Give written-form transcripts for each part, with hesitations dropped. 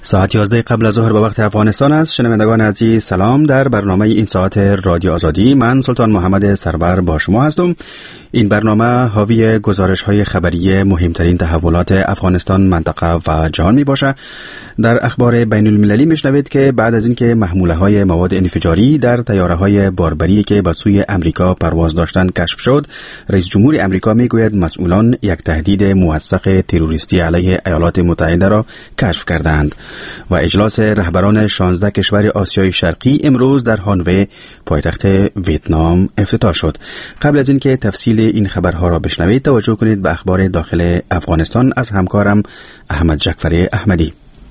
ساعت 11 قبل از ظهر به وقت افغانستان است. شنوندگان عزیز سلام. در برنامه این ساعت رادیو آزادی من سلطان محمد سرور با شما هستم. این برنامه حاوی گزارش‌های خبری مهمترین تحولات افغانستان، منطقه و جهان می باشه. در اخبار بین المللی میشنوید که بعد از اینکه محموله‌های مواد انفجاری در طیاره‌های باربری که به سوی امریکا پرواز داشتند کشف شد، رئیس جمهور امریکا میگوید مسئولان یک تهدید موثق تروریستی علیه ایالات متحده را کشف کردند. و اجلاس رهبران 16 کشور آسیای شرقی امروز در هانوی پایتخت ویتنام افتتاح شد. قبل از اینکه تفصیل این خبرها را بشنوید توجه کنید به اخبار داخل افغانستان از همکارم احمد جعفری احمدی.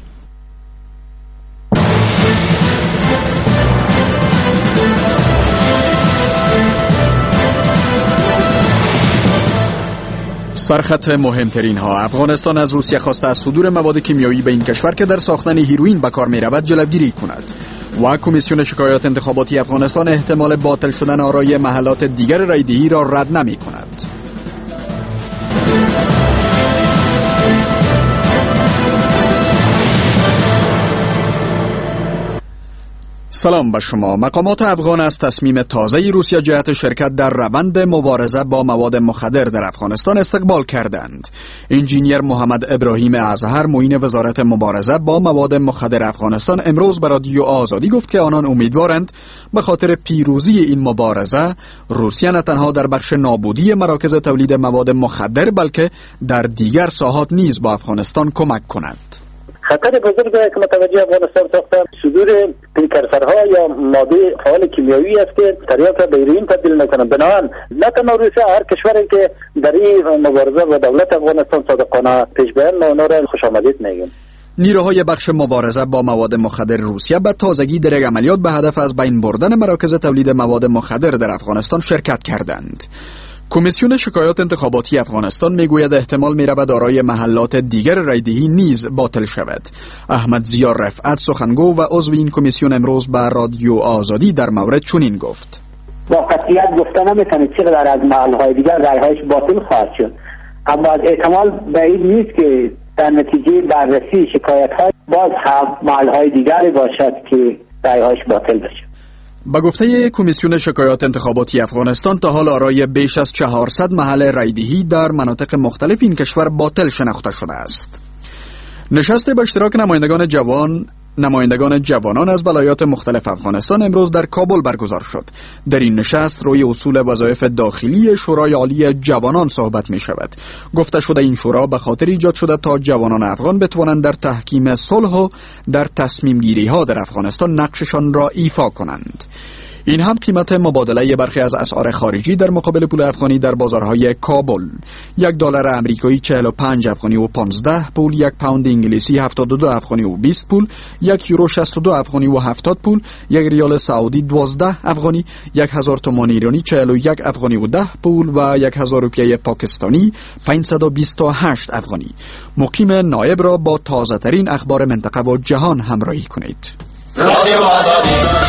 سرخط مهمترین ها: افغانستان از روسیه خواسته از صدور مواد کیمیایی به این کشور که در ساختن هیروئین به کار می رود جلوگیری کند. و کمیسیون شکایات انتخاباتی افغانستان احتمال باطل شدن آرای محلات دیگر رایدهی را رد نمی کند. سلام به شما. مقامات افغان از تصمیم تازه روسیه جهت شرکت در روند مبارزه با مواد مخدر در افغانستان استقبال کردند. انجینیر محمد ابراهیم ازهر، معین وزارت مبارزه با مواد مخدر افغانستان، امروز به رادیو آزادی گفت که آنان امیدوارند به خاطر پیروزی این مبارزه روسیه نه تنها در بخش نابودی مراکز تولید مواد مخدر بلکه در دیگر ساحات نیز با افغانستان کمک کند. خطر بزرگی که متوجه افغانستان ساخته صدور پریکورسورها یا ماده فعال کیمیایی است که تریاک را به هیروئین تبدیل نکنند. بنابراین نه تنها روسیه، هر کشوری که در این مبارزه با دولت افغانستان صادقانه پیش بیان ما اونا را خوش آمدید میگیم. نیروهای بخش مبارزه با مواد مخدر روسیه به تازگی در یک عملیات به هدف از بین بردن مراکز تولید مواد مخدر در افغانستان شرکت کردند. کمیسیون شکایات انتخاباتی افغانستان میگوید احتمال میرود آرای محلات دیگر رایدهی نیز باطل شود. احمد ضیا رفعت، سخنگو و عضو این کمیسیون، امروز به رادیو آزادی در مورد چنین گفت: با قطعیت گفتن نمیتونه چقدر از محلهای دیگر رایهایش باطل خواهد شد، اما از احتمال بعید نیست که در نتیجه بررسی شکایت‌ها باز هم محلهای دیگری باشد که رایهایش باطل بشه. با گفته کمیسیون شکایات انتخاباتی افغانستان تا حال آرای بیش از 400 محل رایدهی در مناطق مختلف این کشور باطل شناخته شده است. نشست به اشتراک نمایندگان جوانان از ولایات مختلف افغانستان امروز در کابل برگزار شد. در این نشست روی اصول وظایف داخلی شورای عالی جوانان صحبت می شود. گفته شده این شورا به خاطر ایجاد شده تا جوانان افغان بتوانند در تحکیم صلح و در تصمیم گیری ها در افغانستان نقششان را ایفا کنند. این هم قیمت مبادله برخی از اسعار خارجی در مقابل پول افغانی در بازارهای کابل: $1 امریکایی 45 افغانی و 15 پول، 1 پوند انگلیسی 72 افغانی و 20 پول، 1 یورو 62 افغانی و 70 پول، 1 ریال سعودی 12 افغانی، 1000 تومان ایرانی 41 افغانی و 10 پول و 1000 روپیه پاکستانی 528 افغانی. مقیم نایب را با تازه ترین اخبار منطقه و جهان همراهی کنید. رادیو آزادی.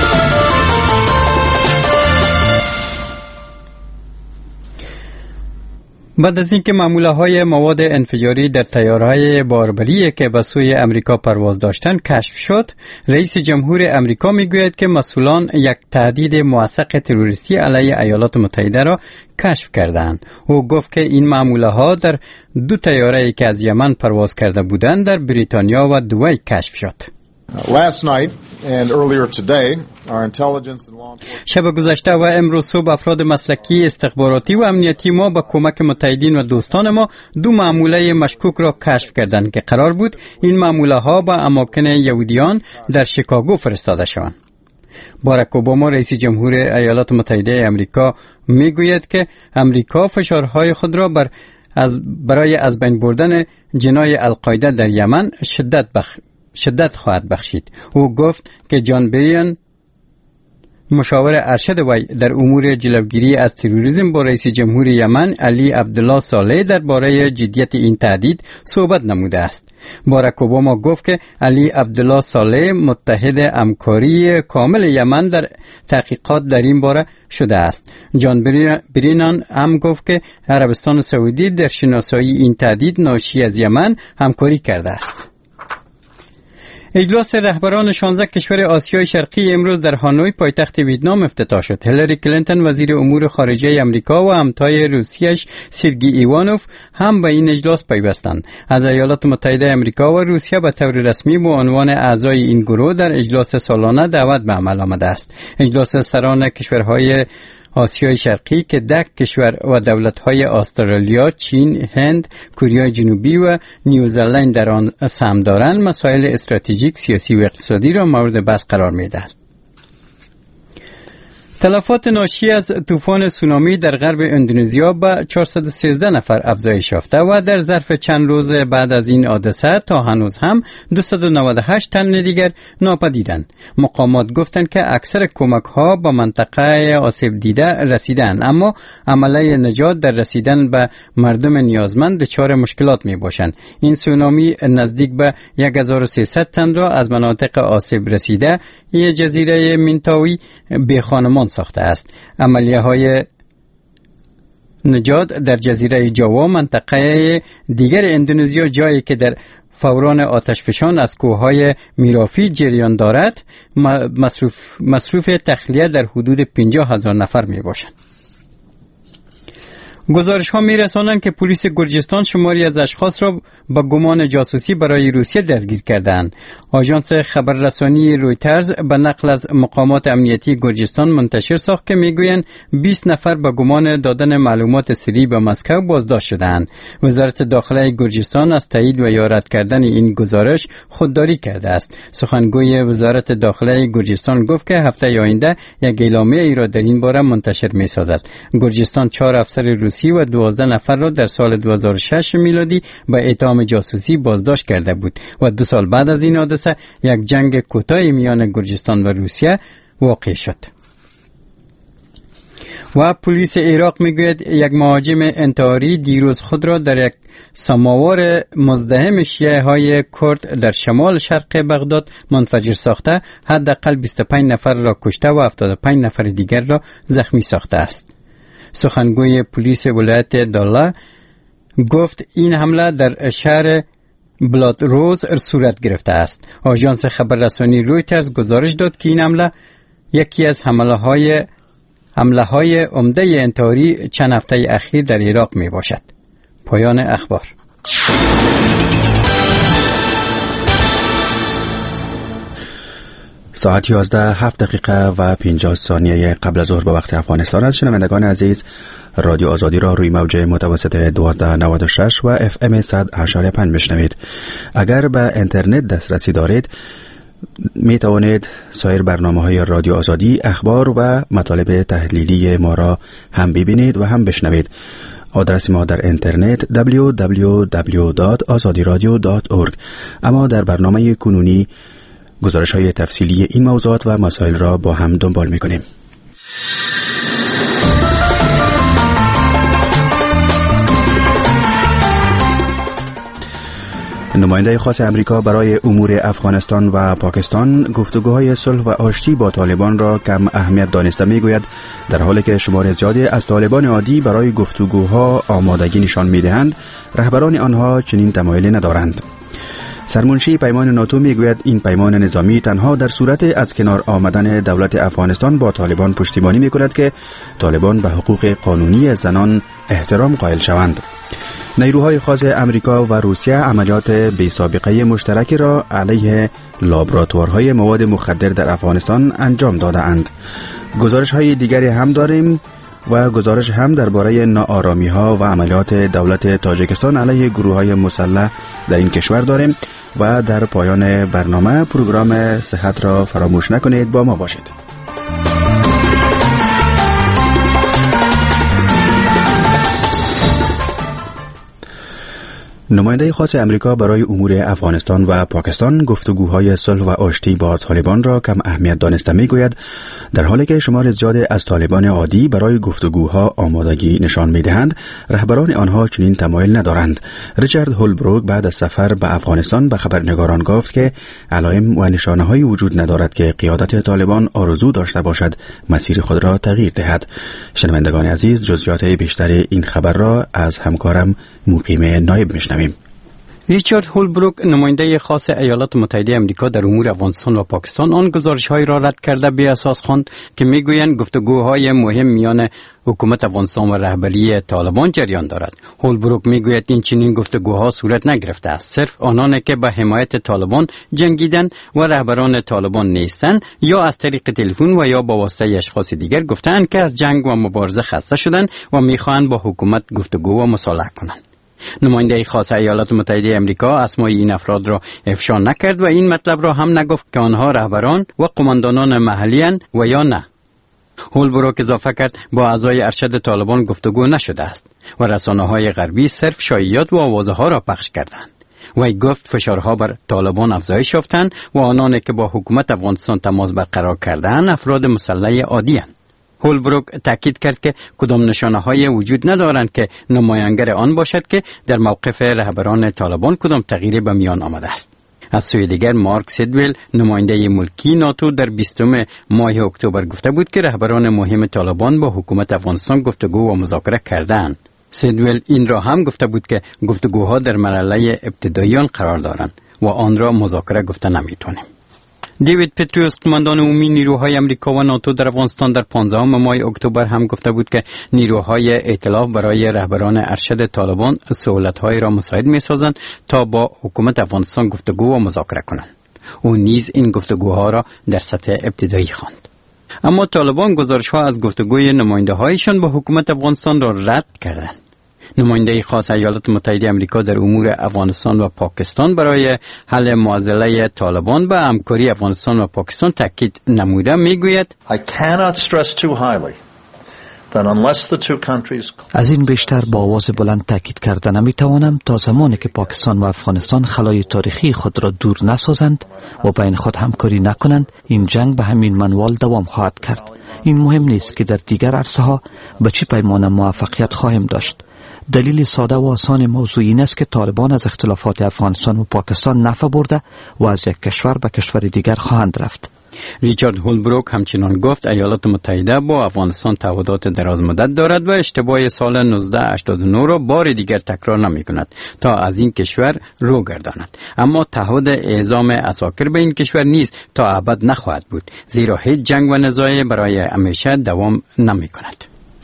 بعد از اینکه محموله‌های مواد انفجاری در طیاره‌های باربری که به سوی امریکا پرواز داشتند کشف شد، رئیس جمهور امریکا میگوید که مسئولان یک تهدید موثق تروریستی علیه ایالات متحده را کشف کردند. او گفت که این محموله‌ها در 2 طیاره‌ای که از یمن پرواز کرده بودند در بریتانیا و دوبی کشف شد. Last night and earlier today, our intelligence and law enforcement شب گذشته و امروز صبح افراد مسلکی استخباراتی و امنیتی ما با کمک متحدین و دوستان ما 2 محموله مشکوک را کشف کردند که قرار بود این محموله ها به اماکن یهودیان در شیکاگو فرستاده شوند. باراک اوباما رئیس جمهور ایالات متحده آمریکا میگوید که امریکا فشارهای خود را برای از بین بردن جنای القاعده در یمن شدت خواهد بخشید. او گفت که جان بریان، مشاور ارشد وی در امور جلوگیری از تروریسم، با رئیس جمهور یمن علی عبدالله صالح درباره جدیت این تهدید صحبت نموده است. باراک اوباما گفت که علی عبدالله صالح متحد همکاری کامل یمن در تحقیقات در این باره شده است. جان برینان هم گفت که عربستان سعودی در شناسایی این تهدید ناشی از یمن همکاری کرده است. اجلاس رهبران 16 کشور آسیای شرقی امروز در هانوی پایتخت ویتنام افتتاح شد. هیلاری کلینتون وزیر امور خارجه امریکا و همتای روسیه‌اش سرگئی ایوانوف هم به این اجلاس پیوستند. از ایالات متحده امریکا و روسیه به طور رسمی به عنوان اعضای این گروه در اجلاس سالانه دعوت به عمل آمده است. اجلاس سران کشورهای آسیای شرقی که 10 کشور و دولت‌های استرالیا، چین، هند، کره جنوبی و نیوزلند در آن سهم دارند، مسائل استراتژیک، سیاسی و اقتصادی را مورد بحث قرار می‌دهند. تلفات ناشی از طوفان سونامی در غرب اندونزیا به 413 نفر افزایش یافته و در ظرف چند روز بعد از این حادثه تا هنوز هم 298 تن دیگر ناپدیدند. مقامات گفتند که اکثر کمک‌ها به منطقه آسیب دیده رسیدند، اما عملیه نجات در رسیدن به مردم نیازمند دچار مشکلات می‌باشند. این سونامی نزدیک به 1300 تن را از مناطق آسیب رسیده یک جزیره منطقه‌ای به خانمان ساخته است. عملیه های نجات در جزیره جاوا، منطقه دیگر اندونزیا، جایی که در فوران آتشفشان از کوههای میرافی جریان دارد، مصروف تخلیه در حدود 50,000 نفر می باشند. گزارش ها می رسانند که پلیس گرجستان شماری از اشخاص را با گمان جاسوسی برای روسیه دستگیر کردند. آژانس خبررسانی رویترز به نقل از مقامات امنیتی گرجستان منتشر ساخت که می گویند 20 نفر با گمان دادن معلومات سری به مسکو بازداشت شدند. وزارت داخله گرجستان از تایید و یا رد کردن این گزارش خودداری کرده است. سخنگوی وزارت داخله گرجستان گفت که هفته آینده یک اعلامیه ای را در این باره منتشر می سازد. گرجستان 4 افسر روسی و 12 نفر را در سال 2006 میلادی به اتهام جاسوسی بازداشت کرده بود و 2 سال بعد از این حادثه یک جنگ کوتاه میان گرجستان و روسیه واقع شد. و پلیس عراق میگوید یک مهاجم انتحاری دیروز خود را در یک سماور مزدحم شیعه های کرد در شمال شرق بغداد منفجر ساخته، حداقل 25 نفر را کشته و 75 نفر دیگر را زخمی ساخته است. سخنگوی پلیس ولایت دالا گفت این حمله در شهر بلادروز صورت گرفته است. آژانس خبررسانی رویترز گزارش داد که این حمله یکی از حمله های عمده انتحاری چند هفته اخیر در عراق می باشد. پایان اخبار. ساعت 11:07 و 50 ثانیه قبل از ظهر به وقت افغانستان است. شنوندگان عزیز، رادیو آزادی را روی موج متوسط 1296 و FM 100.5 میشنوید. اگر به اینترنت دسترسی دارید می توانید سایر برنامه‌های رادیو آزادی، اخبار و مطالب تحلیلی ما را هم ببینید و هم بشنوید. آدرس ما در اینترنت www.azadiradio.org. اما در برنامه کنونی گزارش‌های تفصیلی این موضوعات و مسائل را با هم دنبال می‌کنیم. نماینده خاص امریکا برای امور افغانستان و پاکستان گفتگوهای صلح و آشتی با طالبان را کم اهمیت دانسته میگوید، در حالی که شمار زیادی از طالبان عادی برای گفتگوها آمادگی نشان میدهند، رهبران آنها چنین تمایلی ندارند. سرمنشی پیمان ناتو میگوید این پیمان نظامی تنها در صورت از کنار آمدن دولت افغانستان با طالبان پشتیبانی میکند که طالبان به حقوق قانونی زنان احترام قائل شوند. نیروهای خاص امریکا و روسیه عملیات بی سابقه مشترکی را علیه لابراتوارهای مواد مخدر در افغانستان انجام داده اند. گزارش های دیگری هم داریم و گزارش هم درباره ناآرامی ها و عملیات دولت تاجیکستان علیه گروه های مسلح در این کشور داریم و در پایان برنامه پروگرام صحت را فراموش نکنید، با ما باشید. نماینده خاص امریکا برای امور افغانستان و پاکستان گفتگوهای صلح و آشتی با طالبان را کم اهمیت دانسته میگوید، در حالی که شمار زیادی از طالبان عادی برای گفتگوها آمادگی نشان میدهند، رهبران آنها چنین تمایل ندارند. ریچارد هولبروک بعد از سفر به افغانستان به خبرنگاران گفت که علائم و نشانه‌هایی وجود ندارد که قیادت طالبان آرزو داشته باشد مسیر خود را تغییر دهد. شنوندگان عزیز، جزئیات بیشتر این خبر را از همکارم مقیم نایب میشنویم. ریچارد هولبروک نماینده خاص ایالات متحده آمریکا در امور افغانستان و پاکستان آن گزارش‌های را رد کرده به اساس خواند که میگویند گفتگوهای مهم میان حکومت افغانستان و رهبری طالبان جریان دارد. هولبروک میگوید این چنین گفتگوها صورت نگرفته است. صرف آنانی که به حمایت طالبان جنگیدند و رهبران طالبان نیستند یا از طریق تلفن و یا با واسطه اشخاص دیگر گفتند که از جنگ و مبارزه خسته شدند و میخواهند با حکومت گفتگو و مصالحه کنند. نماینده خاص ایالات متحده آمریکا اسمای این افراد را افشا نکرد و این مطلب را هم نگفت که آنها رهبران و قماندانان محلی اند و یا نه. هولبروک اضافه کرد با اعضای ارشد طالبان گفتگو نشده است و رسانه‌های غربی صرف شایعات و آوازها را پخش کردند. وی گفت فشارها بر طالبان افزایش یافتند و آنانی که با حکومت افغانستان تماس برقرار کردند افراد مسلح عادی اند. هولبروک تاکید کرد که کدام نشانه‌های وجود ندارند که نمایانگر آن باشد که در موقف رهبران طالبان کدام تغییری به میان آمده است. از سوی دیگر مارک سیدویل نماینده ملکی ناتو در 20 ماه اکتبر گفته بود که رهبران مهم طالبان با حکومت افغانستان گفتگو و مذاکره کردند. سیدویل این را هم گفته بود که گفتگوها در مرحله ابتدایی آن قرار دارند و آن را مذاکره گفته نمیتونیم. دیوید پتریوس قماندان عمومی نیروهای آمریکا و ناتو در افغانستان در 15 ماه اکتبر هم گفته بود که نیروهای ائتلاف برای رهبران ارشد طالبان سهولت‌های را مساعد می‌سازند تا با حکومت افغانستان گفتگو و مذاکره کنند. او نیز این گفتگوها را در سطح ابتدایی خواند. اما طالبان گزارش‌ها از گفتگوی نماینده‌هایشان با حکومت افغانستان را رد کردند. نماینده خاص ایالات متحده آمریکا در امور افغانستان و پاکستان برای حل معضله طالبان به همکاری افغانستان و پاکستان تاکید نموده میگوید از این بیشتر با آواز بلند تاکید کرده نمیتوانم تا زمانی که پاکستان و افغانستان خلای تاریخی خود را دور نسازند و بین خود همکاری نکنند این جنگ به همین منوال دوام خواهد کرد. این مهم نیست که در دیگر عرصه‌ها به چه پیمان موفقیت خواهیم داشت. دلیل ساده و آسان موضوع این است که طالبان از اختلافات افغانستان و پاکستان نفع برده و از یک کشور به کشور دیگر خواهند رفت. ریچارد هولبروک همچنان گفت ایالات متحده با افغانستان تعهدات دراز مدت دارد و اشتباه سال 1989 را بار دیگر تکرار نمی کند تا از این کشور رو گرداند. اما تعهد اعزام عساکر به این کشور نیز تا ابد نخواهد بود، زیرا هیچ جنگ و نزاع برای همیشه دوام نمی کند.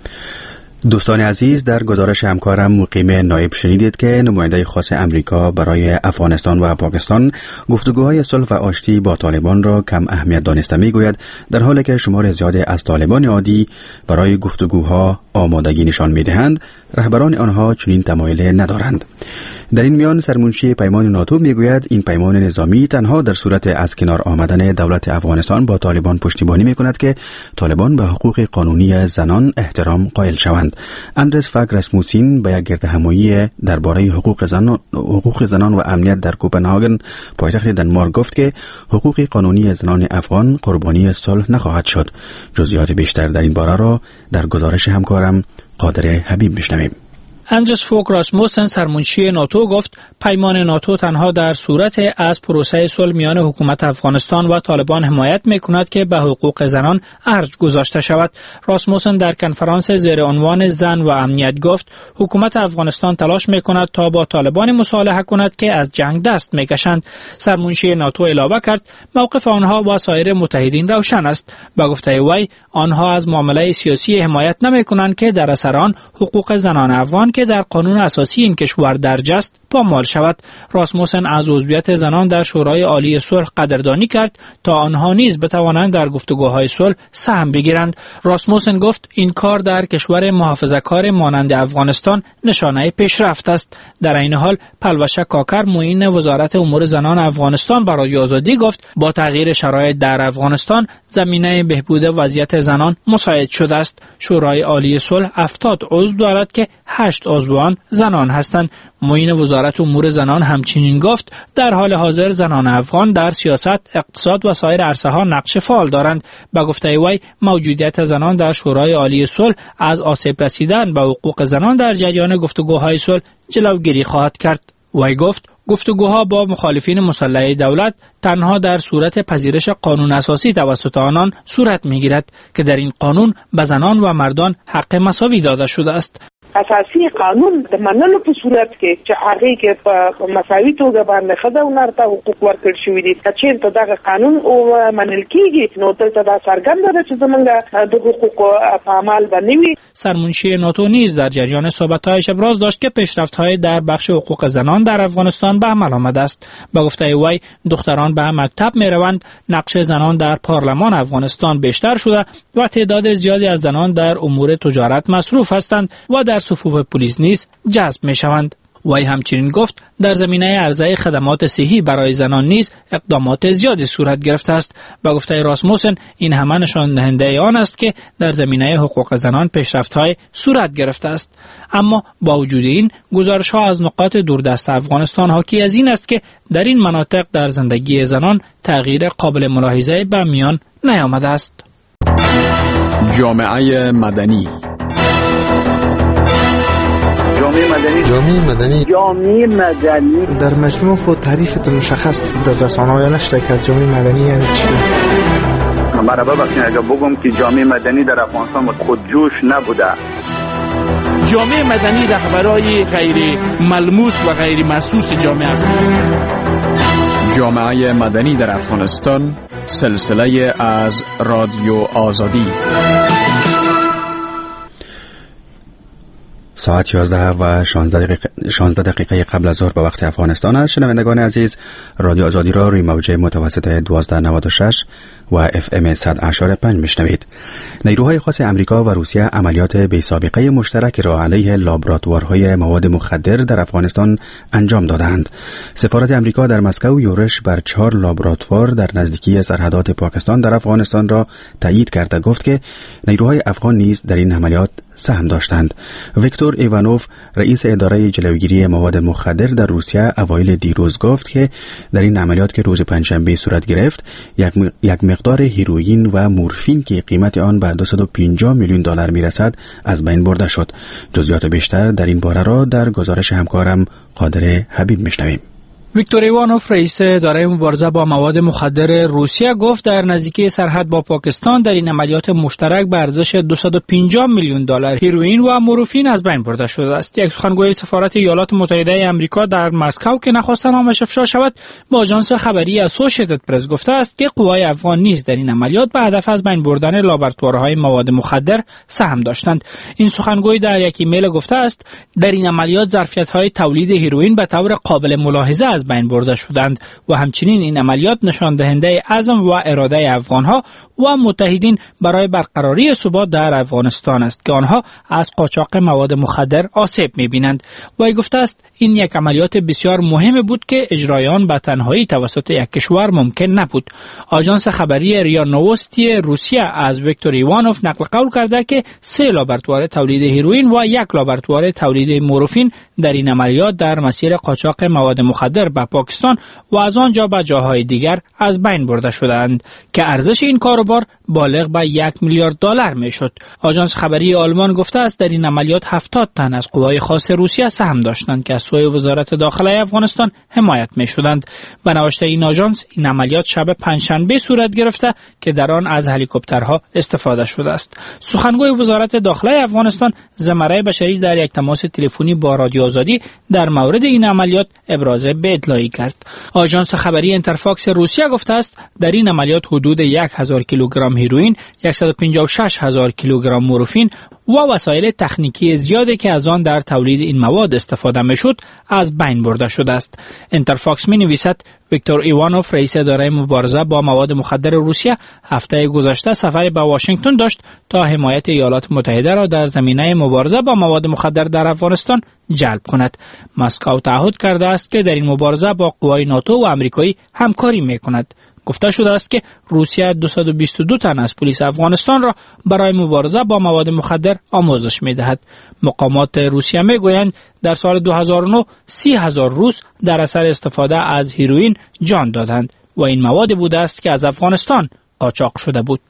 دوستان عزیز، در گزارش همکارم مقیم نایب شنیدید که نماینده خاص امریکا برای افغانستان و پاکستان گفتگوهای صلح و آشتی با طالبان را کم اهمیت دانسته میگوید، در حالی که شمار زیادی از طالبان عادی برای گفتگوها آمادگی نشان میدهند، رهبران آنها چنین تمایل ندارند. در این میان سرمنشی پیمان ناتو میگوید این پیمان نظامی تنها در صورت از کنار آمدن دولت افغانستان با طالبان پشتیبانی میکند که طالبان به حقوق قانونی زنان احترام قائل شوند. اندرس فاگ راسموسین به یک گردهمایی درباره حقوق زنان و امنیت در کوپنهاگن پایتخت دنمارک گفت که حقوق قانونی زنان افغان قربانی صلح نخواهد شد. جزئیات بیشتر در این باره را در گزارش همکارم قادر حبیب بشنویم. اندرس فوگ راسموسن سرمنشی ناتو گفت پیمان ناتو تنها در صورت از پروسه صلح میان حکومت افغانستان و طالبان حمایت میکند که به حقوق زنان ارج گذاشته شود. راسموسن در کنفرانس زیر عنوان زن و امنیت گفت حکومت افغانستان تلاش میکند تا با طالبان مصالحه کند که از جنگ دست میکشند. سرمنشی ناتو علاوه کرد موقف آنها با سایر متحدین روشن است. به گفته وی آنها از معامله سیاسی حمایت نمیکنند که در اثر آن حقوق زنان افغان که در قانون اساسی این کشور درج است پامال شود. راسموسن از عضویت زنان در شورای عالی صلح قدردانی کرد تا آنها نیز بتوانند در گفتگوهای صلح سهم بگیرند. راسموسن گفت این کار در کشور محافظه‌کار مانند افغانستان نشانه پیشرفت است. در این حال پلوشه کاکر معین وزارت امور زنان افغانستان برای آزادی گفت با تغییر شرایط در افغانستان زمینه بهبود وضعیت زنان مساعد شده است. شورای عالی صلح 70 عضو دارد که 8 عضو آن زنان هستند. معین وزارت امور زنان همچنین گفت در حال حاضر زنان افغان در سیاست، اقتصاد و سایر عرصه‌ها نقش فعال دارند. به گفته وی موجودیت زنان در شورای عالی صلح از آسیب رسیدن به حقوق زنان در جریان گفتگوهای صلح جلوگیری خواهد کرد. وی گفت گفتگوها با مخالفین مسلح دولت تنها در صورت پذیرش قانون اساسی توسط آنان صورت می‌گیرد که در این قانون به زنان و مردان حق مساوی داده شده است. اساسي قانون د منلو په صورت کې چې هغه کې په مساوي توګه باندې خدای ته حقوق ورکړل شوی دي چې دغه قانون او منل کیږي نو دلته دا څرګنده ده چې زمونږ د حقوق په عمل باندې وي. سرمنشی ناتو نیز در جریان صحبت‌هایش ابراز داشت که پیشرفت‌های در بخش حقوق زنان در افغانستان به عمل آمده است. به گفته وی دختران به مکتب می‌روند، نقش زنان در پارلمان افغانستان بیشتر شده و تعداد زیادی از زنان در امور تجارت مصروف هستند و در صفوف پلیس نیز جذب می‌شوند. وی همچنین گفت در زمینه عرضه خدمات صحی برای زنان نیز اقدامات زیادی صورت گرفته است. با گفته راسموسن این همه نشان دهنده آن است که در زمینه حقوق زنان پیشرفت‌های صورت گرفته است. اما با وجود این گزارش‌ها از نقاط دوردست افغانستان حاکی از این است که در این مناطق در زندگی زنان تغییر قابل ملاحظه به میان نیامده است. جامعه مدنی جامعه مدنی در مجموع خود تعریفت مشخص در رسانه‌های نشده که از جامعه مدنی یعنی چی؟ مرا ببخشید اگر بگم که جامعه مدنی در افغانستان خودجوش نبوده. جامعه مدنی رهبرای غیر ملموس و غیر محسوس جامعه است. جامعه مدنی در افغانستان، سلسله از رادیو آزادی. ساعت 11 و 16 دقیقه قبل از ظهر به وقت افغانستان است. شنوندگان عزیز، رادیو آزادی را روی موج متوسط 1296 و FM 100.5 میشنوید. نیروهای خاص امریکا و روسیه عملیات بی‌سابقه مشترک را علیه لابراتوارهای مواد مخدر در افغانستان انجام دادند. سفارت امریکا در مسکو یورش بر 4 لابراتوار در نزدیکی سرحدات پاکستان در افغانستان را تایید کرده گفت که نیروهای افغان نیز در این عملیات سهم داشتند. ویکتور ایوانوف رئیس اداره جلوگیری مواد مخدر در روسیه اوایل دیروز گفت که در این عملیات که روز پنجشنبه صورت گرفت یک مقدار هیروئین و مورفین که قیمت آن به 250 میلیون دلار میرسد از بین برده شد. جزئیات بیشتر در این باره را در گزارش همکارم قادر حبیب میشنویم. ویکتور ایوانوف رئیس اداره مبارزه با مواد مخدر روسیه گفت در نزدیکی سرحد با پاکستان در این عملیات مشترک به ارزش 250 میلیون دلار هیروئین و مورفین از بین برده شده است. یک سخنگوی سفارت ایالات متحده آمریکا در مسکو که نخواست نامش افشا شود با آژانس خبری اسوسییتد پرس گفته است که قوای افغان نیز در این عملیات به هدف از بین بردن لابراتوارهای مواد مخدر سهم داشتند. این سخنگوی در یک ایمیل گفته است در این عملیات ظرفیت‌های تولید هیروئین به طور قابل ملاحظه از بین برده شدند و همچنین این عملیات نشان دهنده عزم و اراده افغانها و متحدین برای برقراری ثبات در افغانستان است که آنها از قاچاق مواد مخدر آسیب می‌بینند. و گفته است این یک عملیات بسیار مهم بود که اجرای آن به تنهایی توسط یک کشور ممکن نبود. آژانس خبری ریا نووستی روسیه از ویکتور ایوانوف نقل قول کرده که 3 لابراتوار تولید هیروئین و 1 لابراتوار تولید مورفین در این عملیات در مسیر قاچاق مواد مخدر به پاکستان و از آنجا به جاهای دیگر از بین برده شدند که ارزش این کاروبار بالغ به 1 میلیارد دلار میشد. آژانس خبری آلمان گفته است در این عملیات 70 تن از قوای خاص روسیه سهم داشتند که از سوی وزارت داخله افغانستان حمایت میشدند. به نوشته این آژانس این عملیات شب پنجشنبه صورت گرفته که در آن از هلیکوپترها استفاده شده است. سخنگوی وزارت داخله افغانستان زمره بشری در یک تماس تلفنی با رادیو آزادی در مورد این عملیات ابراز به اطلاعی کرد. آژانس خبری انترفاکس روسیه گفته است در این عملیات حدود 1000 کیلوگرم هیروئین، 156,000 کیلوگرم مورفین و وسایل تکنیکی زیادی که از آن در تولید این مواد استفاده میشد از بین برده شده است. انترفاکس می نویسد ویکتور ایوانوف رئیس اداره مبارزه با مواد مخدر روسیه هفته گذشته سفری به واشنگتن داشت تا حمایت ایالات متحده را در زمینه مبارزه با مواد مخدر در افغانستان جلب کند. مسکو تعهد کرده است که در این مبارزه با قوای ناتو و آمریکایی همکاری میکند. گفته شده است که روسیه 222 تن از پلیس افغانستان را برای مبارزه با مواد مخدر آموزش می‌دهد. مقامات روسیه می‌گویند در سال 2009 30,000 روس در اثر استفاده از هیروئین جان دادند و این مواد بوده است که از افغانستان قاچاق شده بود.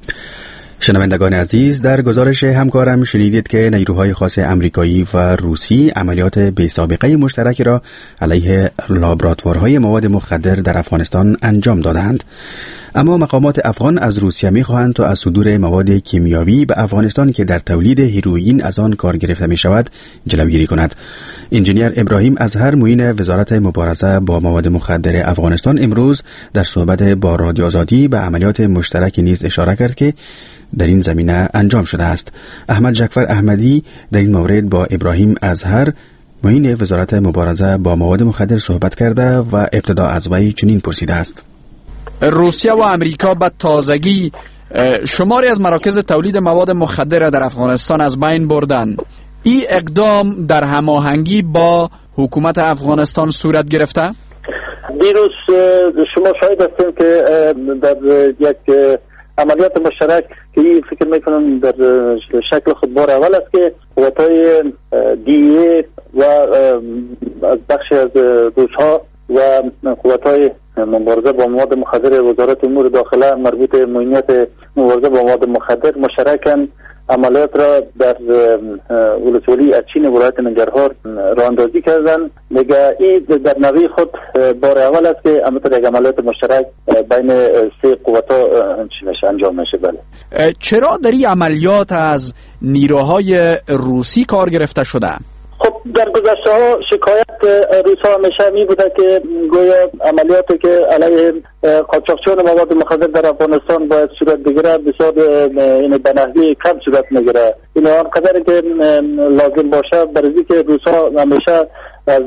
شنوندگان عزیز، در گزارش همکارم شنیدید که نیروهای خاص امریکایی و روسی عملیات بی‌سابقه مشترکی را علیه لابراتوارهای مواد مخدر در افغانستان انجام دادند. اما مقامات افغان از روسیه می‌خواهند تا از صدور مواد کیمیاوی به افغانستان که در تولید هیروئین از آن کار گرفته می‌شود جلوگیری کند. انجینیر ابراهیم ازهر معین وزارت مبارزه با مواد مخدر افغانستان امروز در صحبت با رادیو آزادی به عملیات مشترک نیز اشاره کرد که در این زمینه انجام شده است. احمد جعفر احمدی در این مورد با ابراهیم ازهر معین وزارت مبارزه با مواد مخدر صحبت کرده و ابتدا از وی چنین پرسیده است: روسیه و امریکا به تازگی شماری از مراکز تولید مواد مخدر در افغانستان از بین بردند. این اقدام در هماهنگی با حکومت افغانستان صورت گرفته؟ دیروز شما شاهد هستیم که در یک عملیات مشترک که فکر میکنم در شکل خود بار اول است که قوت‌های DEA و از بخشی از روس‌ها و قوت‌های مبارزه با مواد مخدر وزارت امور داخله مربوط به امنیت مبارزه با مواد مخدر مشترکاً عملیات را در ولسوالی اچین ولایت ننگرهار راه اندازی کردن. میگه این در نوی خود بار اول است که همینطور یک عملیات مشترک بین سه قوت‌ها انجام میشه. بله. چرا در این عملیات از نیروهای روسی کار گرفته شده؟ خب در گذشته ها شکایت روس‌ها همیشه می بوده که گویا عملیاتی که علیه قاچاقچیان مواد مخدر در افغانستان باید صورت بگیره بسیار این به نحوی کم صورت میگیره. این آنقدر که لازم باشه برای که روس‌ها همیشه از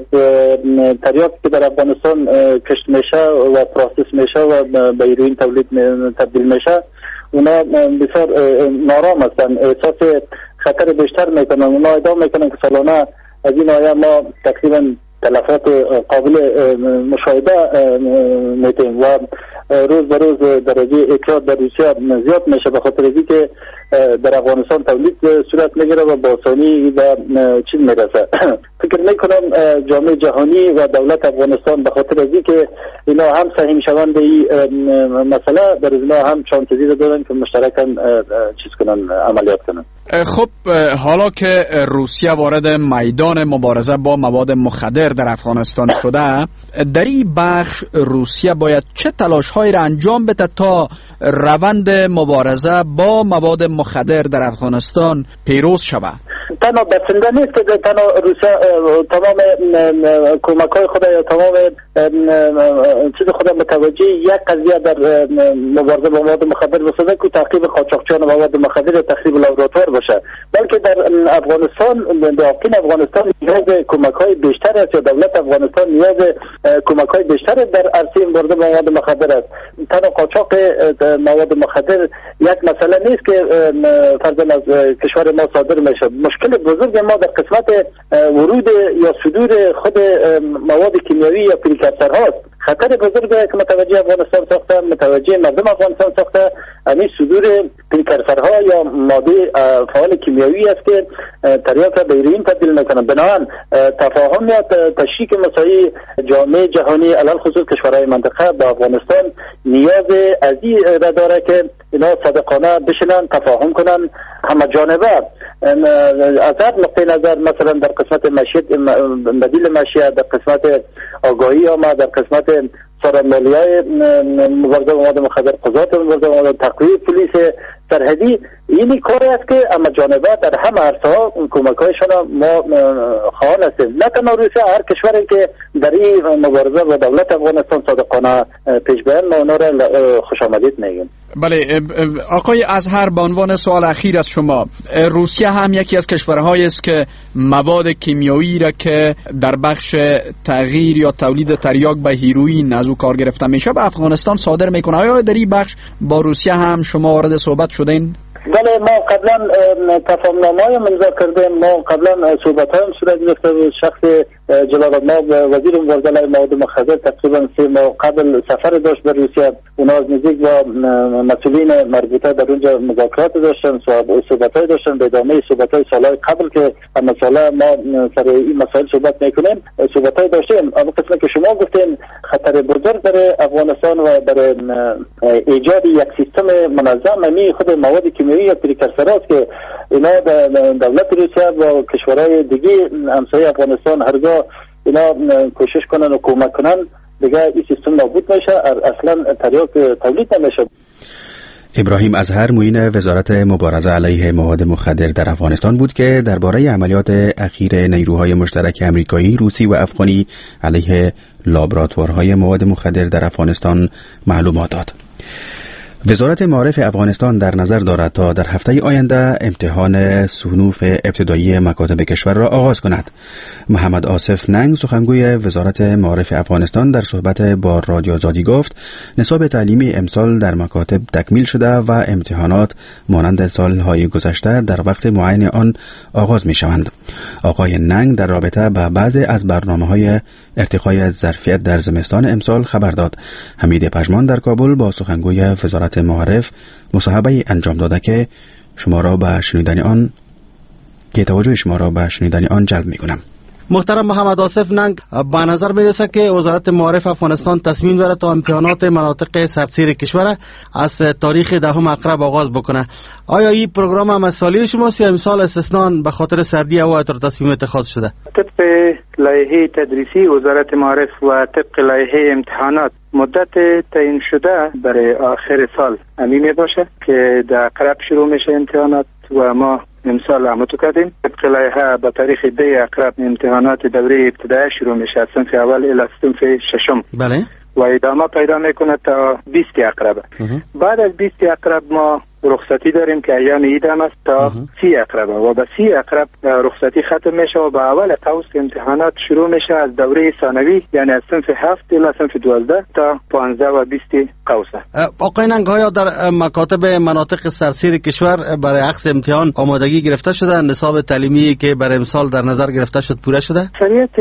تریاک که در افغانستان کشت میشه و پروسس میشه و به هیروئین تبدیل میشه اونا بسیار نارام هستن، احساس خطر بیشتر میکنن. اونا ادعا میکنن که سالانه از این آیه ما تقریبا تلفات قابل مشاهده میتیم و روز به روز درجه اعتیاد در روسیه زیاد میشه به خاطر اینکه که در افغانستان تولید صورت میگیره و با آسانی به چین میرسه. فکر میکنم جامعه جهانی و دولت افغانستان به خاطر اینکه اینا هم سهم شوند این مسئله در اینا هم چانسزی دارن که مشترکاً چیز کنن، عملیات کنن. خب حالا که روسیه وارد میدان مبارزه با مواد مخدر در افغانستان شده، در این بخش روسیه باید چه تلاش‌هایی را انجام بده تا روند مبارزه با مواد مخدر در افغانستان پیروز شود؟ تنها بسنده نیست که تنها روسیه تمام کمک‌های خود یا تمام چیز خود متوجه یک قضیه در مبارزه با مواد مخدر بسازه که تعقیب قاچاقچیان مواد مخدر یا تخریب لابراتوار باشه، بلکه در افغانستان داخل افغانستان نیاز کمک‌های بیشتر است یا دولت افغانستان نیاز کمک‌های بیشتر در عرصه مبارزه با مواد مخدر است. تنها قاچاق مواد مخدر یک مسئله نیست که فرضاً از کشور ما صادر میشه. مشکل بزرگ ما در قسمت ورود یا صدور خود مواد کیمیاوی یا پریکورسور هاست. خطر بزرگ که متوجه افغانستان ساخته، متوجه مردم افغانستان ساخته، همین صدور پریکورسورها یا ماده فعال کیمیاوی است که تریاک را به هیروئین تبدیل میکنن. بنابراین تفاهم یا تشریک مساعی جامعه جهانی علل خصوص کشورهای منطقه به افغانستان نیاز عزیز را داره که اینا صادقانه بشنن، تفاهم کنن، همه جانبه. از هر نقطه نظر مثلا در قسمت بدیل مشیه، در قسمت آگاهی آمد، در قسمت سرمالیای مبارزه با مواد مخدر، قضات مبارزه با مواد، تقویه پلیس سرحدی، اینی کاری است که اما جانبه در همه عرصه‌ها کمک‌هایشان ما خواهان هستیم. نه تنها روسیه، هر کشوری که در این مبارزه با دولت افغانستان صادقانه پیش بیان، ما اونا را خوش آمدید میگیم. بله آقای ازهر، به عنوان سوال اخیر از شما، روسیه هم یکی از کشورهایی است که مواد کیمیایی را که در بخش تغییر یا تولید تریاک به هیروئین از او کار گرفته میشه به افغانستان صادر میکنه. آیا در این بخش با روسیه هم شما وارد صحبت شدین؟ بله، ما قبلا تفاهم‌نامه‌ای امضا کردیم، ما قبلا صحبت‌های صورت گرفته. شخص جلال وزیر مبارزه علیه مواد مخدر تقریبا 3 ماه قبل سفر داشت به روسیه. اونا از نزدیک با مسئولین مربوطه در اونجا مذاکرات داشتن، صحبت‌های داشتن به ادامه صحبت‌های سالهای قبل که مسئله ما سر این مسائل صحبت می‌کنیم، صحبت‌های داشتیم. اما قسمی که شما گفتین خطر بزرگ در افغانستان و در ایجاد یک سیستم منظم همین خود مواد کیمیایی یا پریکورسورات که اینا دولت روسیه با کشورهای دیگه همسایه افغانستان هرگاه اینا کوشش کنن و کمک کنن دیگه این سیستم اصلا نابود میشه، اصلا تریاک تولید نمیشه. ابراهیم اظهر معین وزارت مبارزه علیه مواد مخدر در افغانستان بود که درباره عملیات اخیر نیروهای مشترک امریکایی، روسی و افغانی علیه لابراتوارهای مواد مخدر در افغانستان معلومات داد. وزارت معارف افغانستان در نظر دارد تا در هفته آینده امتحان صنوف ابتدایی مکاتب کشور را آغاز کند. محمد آصف ننگ سخنگوی وزارت معارف افغانستان در صحبت با رادیو آزادی گفت نصاب تعلیمی امسال در مکاتب تکمیل شده و امتحانات مانند سالهای گذشته در وقت معین آن آغاز می شوند. آقای ننگ در رابطه با بعضی از برنامه‌های ارتقای ظرفیت در زمستان امسال خبر داد. حمید پژمان در کابل با سخنگوی وزارت معارف مصاحبه انجام داده که توجه شما را به شنیدن آن جلب می کنم. محترم محمد آصف ننگ، به نظر می رسد که وزارت معارف افغانستان تصمیم دارد تا امتحانات مناطق سراسری کشور از تاریخ 10 اکتبر آغاز بکنه. آیا این پروگرام هم از سالی شماست یا امسال استثناء به خاطر سردی هوا تصمیم اتخاذ شده؟ طبق لایحه تدریسی وزارت معارف و طبق لایحه امتحانات مدت تعیین شده برای آخر سال می باشه که در اقرب شروع میشه امتحانات و ما امسال عملتو کردیم. طبق لایحه به تاریخ 10 اکتبر امتحانات دوره ابتدایی شروع میشه از صنف اول الی صنف ششم. بله. و ادامه پیدا میکنه تا 20 اکتبر. بعد از 20 اکتبر ما رخصتی داریم که ایام عید هم است تا 30 اکتبر و به 30 اکتبر رخصتی ختم میشه و به اول قوس امتحانات شروع میشه از دوره ثانوی، یعنی از صنف 7 الی صنف 12 تا 15 و 20 قوس. آقای ننگ، آیا در مکاتب مناطق سراسری کشور برای اخذ امتحان آمادگی گرفته شده؟ نصاب تعلیمی که برای امسال در نظر گرفته شد پوره شده؟ اکثریت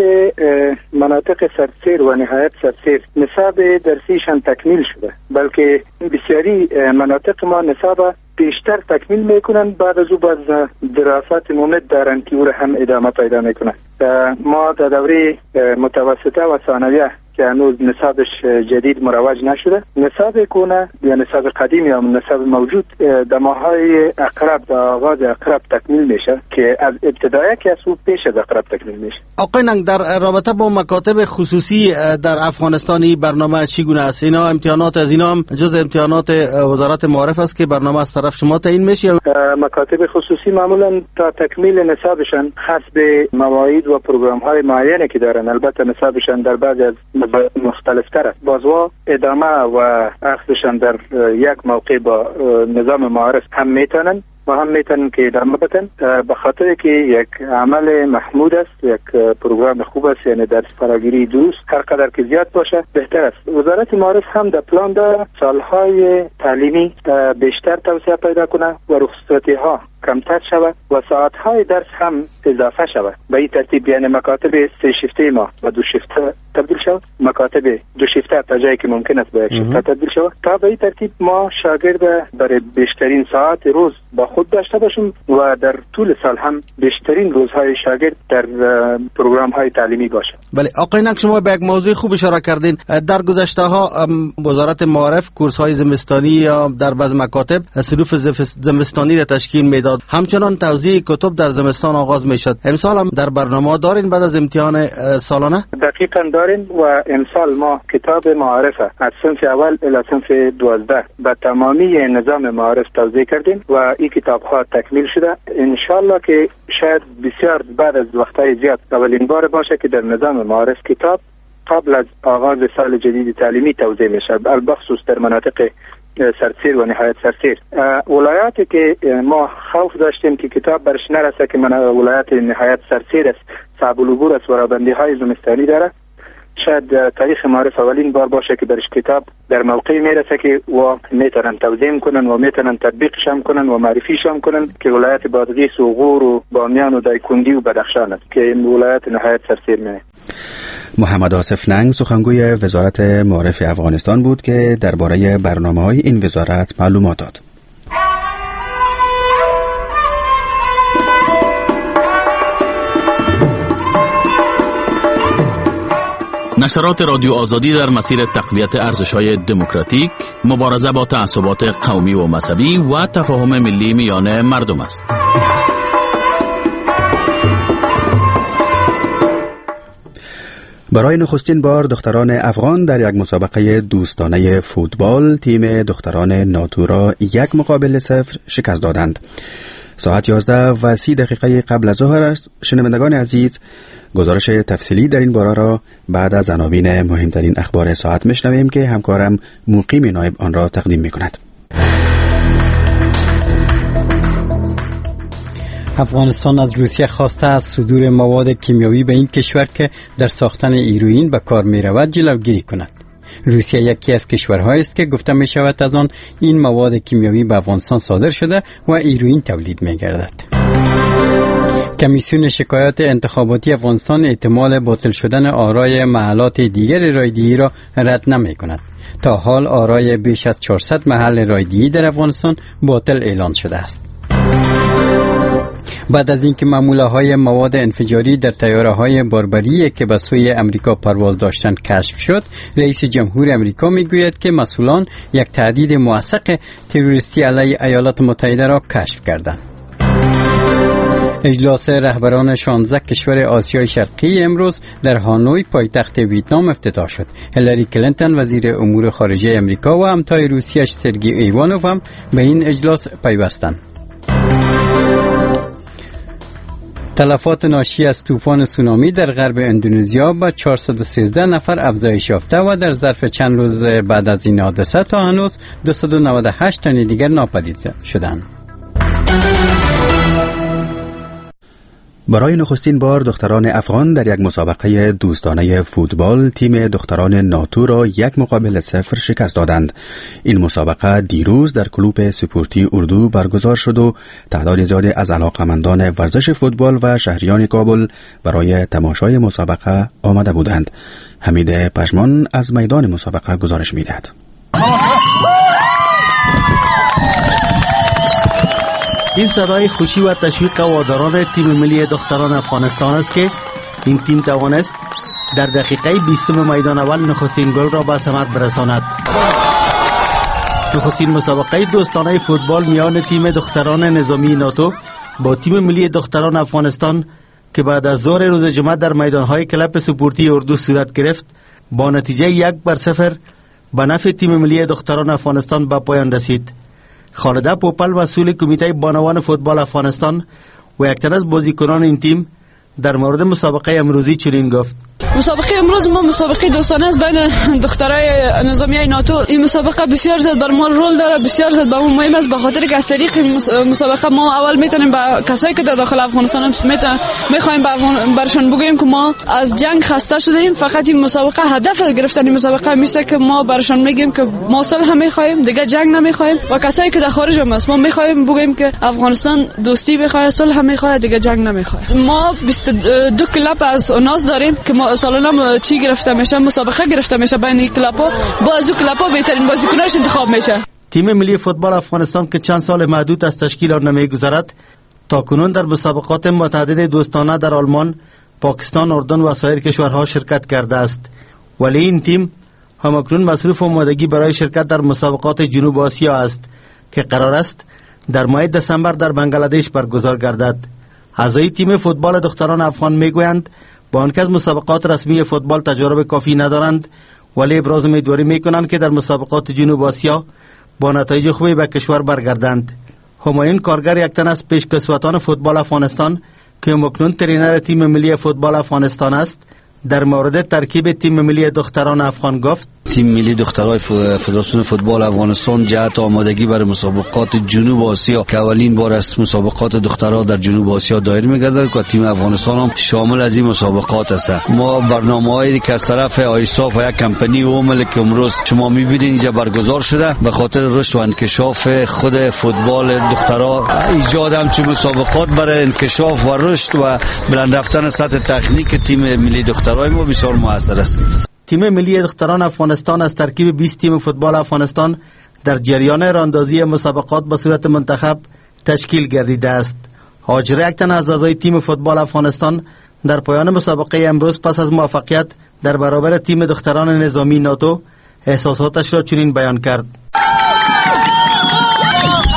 مناطق سراسری و نهایت سراسری نصاب درسیشان تکمیل شده، بلکه بسیاری مناطق ما نصاب بیشتر تکمیل میکنن، بعد از او باز دراسات ممد دارن که او را هم ادامه پیدا میکنن. ما در دوره متوسطه و ثانویه که هنوز نصابش جدید مروج نشده، نصاب کنه یا نصاب قدیم یا نصاب موجود در ماهای اقرب، در آغاز اقرب تکمیل میشه که از ابتدایی که از او پیش از اقرب تکمیل میشه. آقای ننگ، در رابطه با مکاتب خصوصی در افغانستانی برنامه چگونه است؟ اینا امتحانات از اینا هم جز امتحانات وزارت معارف است که برنامه از طرف شما تعیین میشه؟ مکاتب خصوصی معمولا تا تکمیل نصابشان حسب مواعید و پروگرام های معینه که دارن، البته نصابشان در بعضی از مختلف تر است. بازوا ادامه و اخذشان در یک موقع با نظام معارف هم میتونن و هم میتونن که ادامه بدن، به خاطر که یک عمل محمود است، یک پروگرام خوب است، یعنی در فراگیری دوست هر قدر که زیاد باشه بهتر است. وزارت معارف هم در پلان داره سالهای تعلیمی بیشتر توسعه پیدا کنه و رخصتی ها کمتر شود و ساعت های درس هم اضافه شود. به این ترتیب یعنی مکاتب 3 شیفته ما و 2 شیفته تبدیل شود، مکاتب 2 شیفته تا جایی که ممکن است به 1 شیفته تبدیل شود، تا به این ترتیب ما شاگرد برای بیشترین ساعت روز با خود داشته باشیم و در طول سال هم بیشترین روزهای شاگرد در پروگرام های تعلیمی باشه. بله آقای ننگ، شما به یک موضوع خوب اشاره کردین. در گذشته ها وزارت معارف کورس های زمستانی یا در بعض مکاتب صنوف زمستانی را تشکیل میداد، همچنان توزیع کتب در زمستان آغاز میشد. امسال هم در برنامه دارین بعد از امتحان سالانه؟ دقیقاً دارین و امسال ما کتاب معارف از صنف اول الی صنف 12 به تمامی نظام معارف توزیع کردیم و این کتاب ها تکمیل شده. ان شاء الله که شاید بسیار بعد از وقتهای زیاد اولین بار باشه که در نظام معارف کتاب قبل از آغاز سال جدید تعلیمی توزیع میشه، بالخصوص در مناطق سرسیر و نهایت سرسیر. ولایاتی که ما خوف داشتیم که کتاب برش نرسه که ولایت نهایت سرسیر است، صعب العبور است و رابندی های زمستانی داره، شاید تاریخ معارف اولین بار باشه که برش کتاب در موقعی میرسه که و میتونن توزیع کنن و میتونن تطبیقش هم کنن و معرفیش هم کنن که ولایت بادغیس و غور و بامیان و دایکندی و بدخشان است که این ولایت نهایت سرسیر میه. محمد آصف ننگ سخنگوی وزارت معارف افغانستان بود که درباره برنامه‌های این وزارت معلومات داد. نشرات رادیو آزادی در مسیر تقویت ارزش‌های دموکراتیک، مبارزه با تعصبات قومی و مذهبی و تفاهم ملی میان مردم است. برای نخستین بار دختران افغان در یک مسابقه دوستانه فوتبال تیم دختران ناتو را 1-0 شکست دادند. ساعت 11:30 قبل از ظهر شنوندگان عزیز، گزارش تفصیلی در این باره را بعد از عناوین مهمترین اخبار ساعت میشنویم که همکارم مقیم نایب آن را تقدیم میکند. افغانستان از روسیه خواسته از صدور مواد کیمیایی به این کشور که در ساختن هیروئین به کار می رود جلوگیری کند. روسیه یکی از کشورهایی است که گفته می شود از آن این مواد کیمیایی به افغانستان صادر شده و هیروئین تولید می گردد. کمیسیون شکایات انتخاباتی افغانستان احتمال باطل شدن آرای محلات دیگر رایدهی را رد نمی کند. تا حال آرای بیش از 400 محل رایدهی در افغانستان باطل اعلان شده است. بعد از اینکه ماموله مواد انفجاری در طیاره های باربری که به سوی امریکا پرواز داشتند کشف شد، رئیس جمهور امریکا میگوید که مسئولان یک تهدید موثق تروریستی علیه ایالات متحده را کشف کردند. اجلاس رهبران 16 کشور آسیای شرقی امروز در هانوی پایتخت ویتنام افتتاح شد. هیلاری کلینتون وزیر امور خارجه امریکا و همتای روسیه‌اش سرگئی ایوانوف هم به این اجلاس پیوستند. تلفات ناشی از طوفان سونامی در غرب اندونزیا به 413 نفر افزایش یافته و در ظرف چند روز بعد از این حادثه تا هنوز 298 تن دیگر ناپدید شدند. برای نخستین بار دختران افغان در یک مسابقه دوستانه فوتبال تیم دختران ناتو را 1-0 شکست دادند. این مسابقه دیروز در کلوب سپورتی اردو برگزار شد و تعداد زیادی از علاقمندان ورزش فوتبال و شهریان کابل برای تماشای مسابقه آمده بودند. حمید پشمان از میدان مسابقه گزارش می‌دهد. این صدای خوشی و تشویق هواداران تیم ملی دختران افغانستان است که این تیم توانست در دقیقه 20 میدان اول نخستین گل را به ثمر برساند. نخستین مسابقه دوستانه فوتبال میان تیم دختران نظامی ناتو با تیم ملی دختران افغانستان که بعد از ظهر روز جمعه در میدانهای کلب سپورتی اردو صورت گرفت با نتیجه 1-0 به نفع تیم ملی دختران افغانستان به پایان رسید. خالده پوپل مسئول کمیته بانوان فوتبال افغانستان و یک تن از بازیکنان این تیم در مورد مسابقه امروزی چنین گفت: مسابقه امروز ما مسابقه دوستانه است بین دخترای نظامیه ناتو. این مسابقه بسیار زیاد بر ما رول داره، بسیار زیاد با ما مهم است، به خاطر که از طریق مسابقه ما اول میتونیم با کسایی که در داخل افغانستان میخوایم برشون بگوییم که ما از جنگ خسته شدیم. فقط این مسابقه هدف گرفتن این مسابقه میشه که ما برشون میگیم که ما صلح میخوایم، دیگه جنگ نمیخوایم. و کسایی که در خارج هم است ما میخوایم بگوییم که افغانستان دوستی میخواد، صلح میخواد، دیگه جنگ نمیخواد. ما 22 کلاب از اوناس داریم که ما سالانم چی گرفته میشه، مسابقه گرفته میشه بین کلاب‌ها، بعضی کلاب‌ها بهترین بازیکناش انتخاب میشه. تیم ملی فوتبال افغانستان که چند سال محدود از تشکیل آن نمیگذرد، تاکنون در مسابقات متعدد دوستانه در آلمان، پاکستان، اردن و سایر کشورها شرکت کرده است. ولی این تیم همکنون مصروف آمادگی برای شرکت در مسابقات جنوب آسیا است که قرار است در ماه دسامبر در بنگلادش برگزار گردد. اعضای تیم فوتبال دختران افغان میگویند با آنکه از مسابقات رسمی فوتبال تجربه کافی ندارند، ولی ابراز امیدواری میکنند که در مسابقات جنوب آسیا با نتایج خوبی به کشور برگردند. همایون کارگر یک تن از پیشکسوتان فوتبال افغانستان که مکنون ترینر تیم ملی فوتبال افغانستان است در مورد ترکیب تیم ملی دختران افغان گفت: تیم ملی دخترای فدراسیون فوتبال افغانستان جهت آمادگی برای مسابقات جنوب آسیا که اولین بار است مسابقات دخترها در جنوب آسیا دایر می‌گردد و تیم افغانستان هم شامل از این مسابقات است. ما برنامه‌هایی که از طرف آیساف و یک کمپانی اومل که امروز شما می‌بینید اینجا برگزار شده به خاطر رشد و انکشاف خود فوتبال دخترها، ایجاد همچین مسابقات برای انکشاف و رشد و بلند رفتن سطح تکنیک تیم ملی دخترای ما بسیار موثر است. تیم ملی دختران افغانستان از ترکیب 20 تیم فوتبال افغانستان در جریان راندازی مسابقات به صورت منتخب تشکیل گردیده است. هاجره یک تن از اعضای تیم فوتبال افغانستان در پایان مسابقه امروز پس از موفقیت در برابر تیم دختران نظامی ناتو احساساتش را چنین بیان کرد: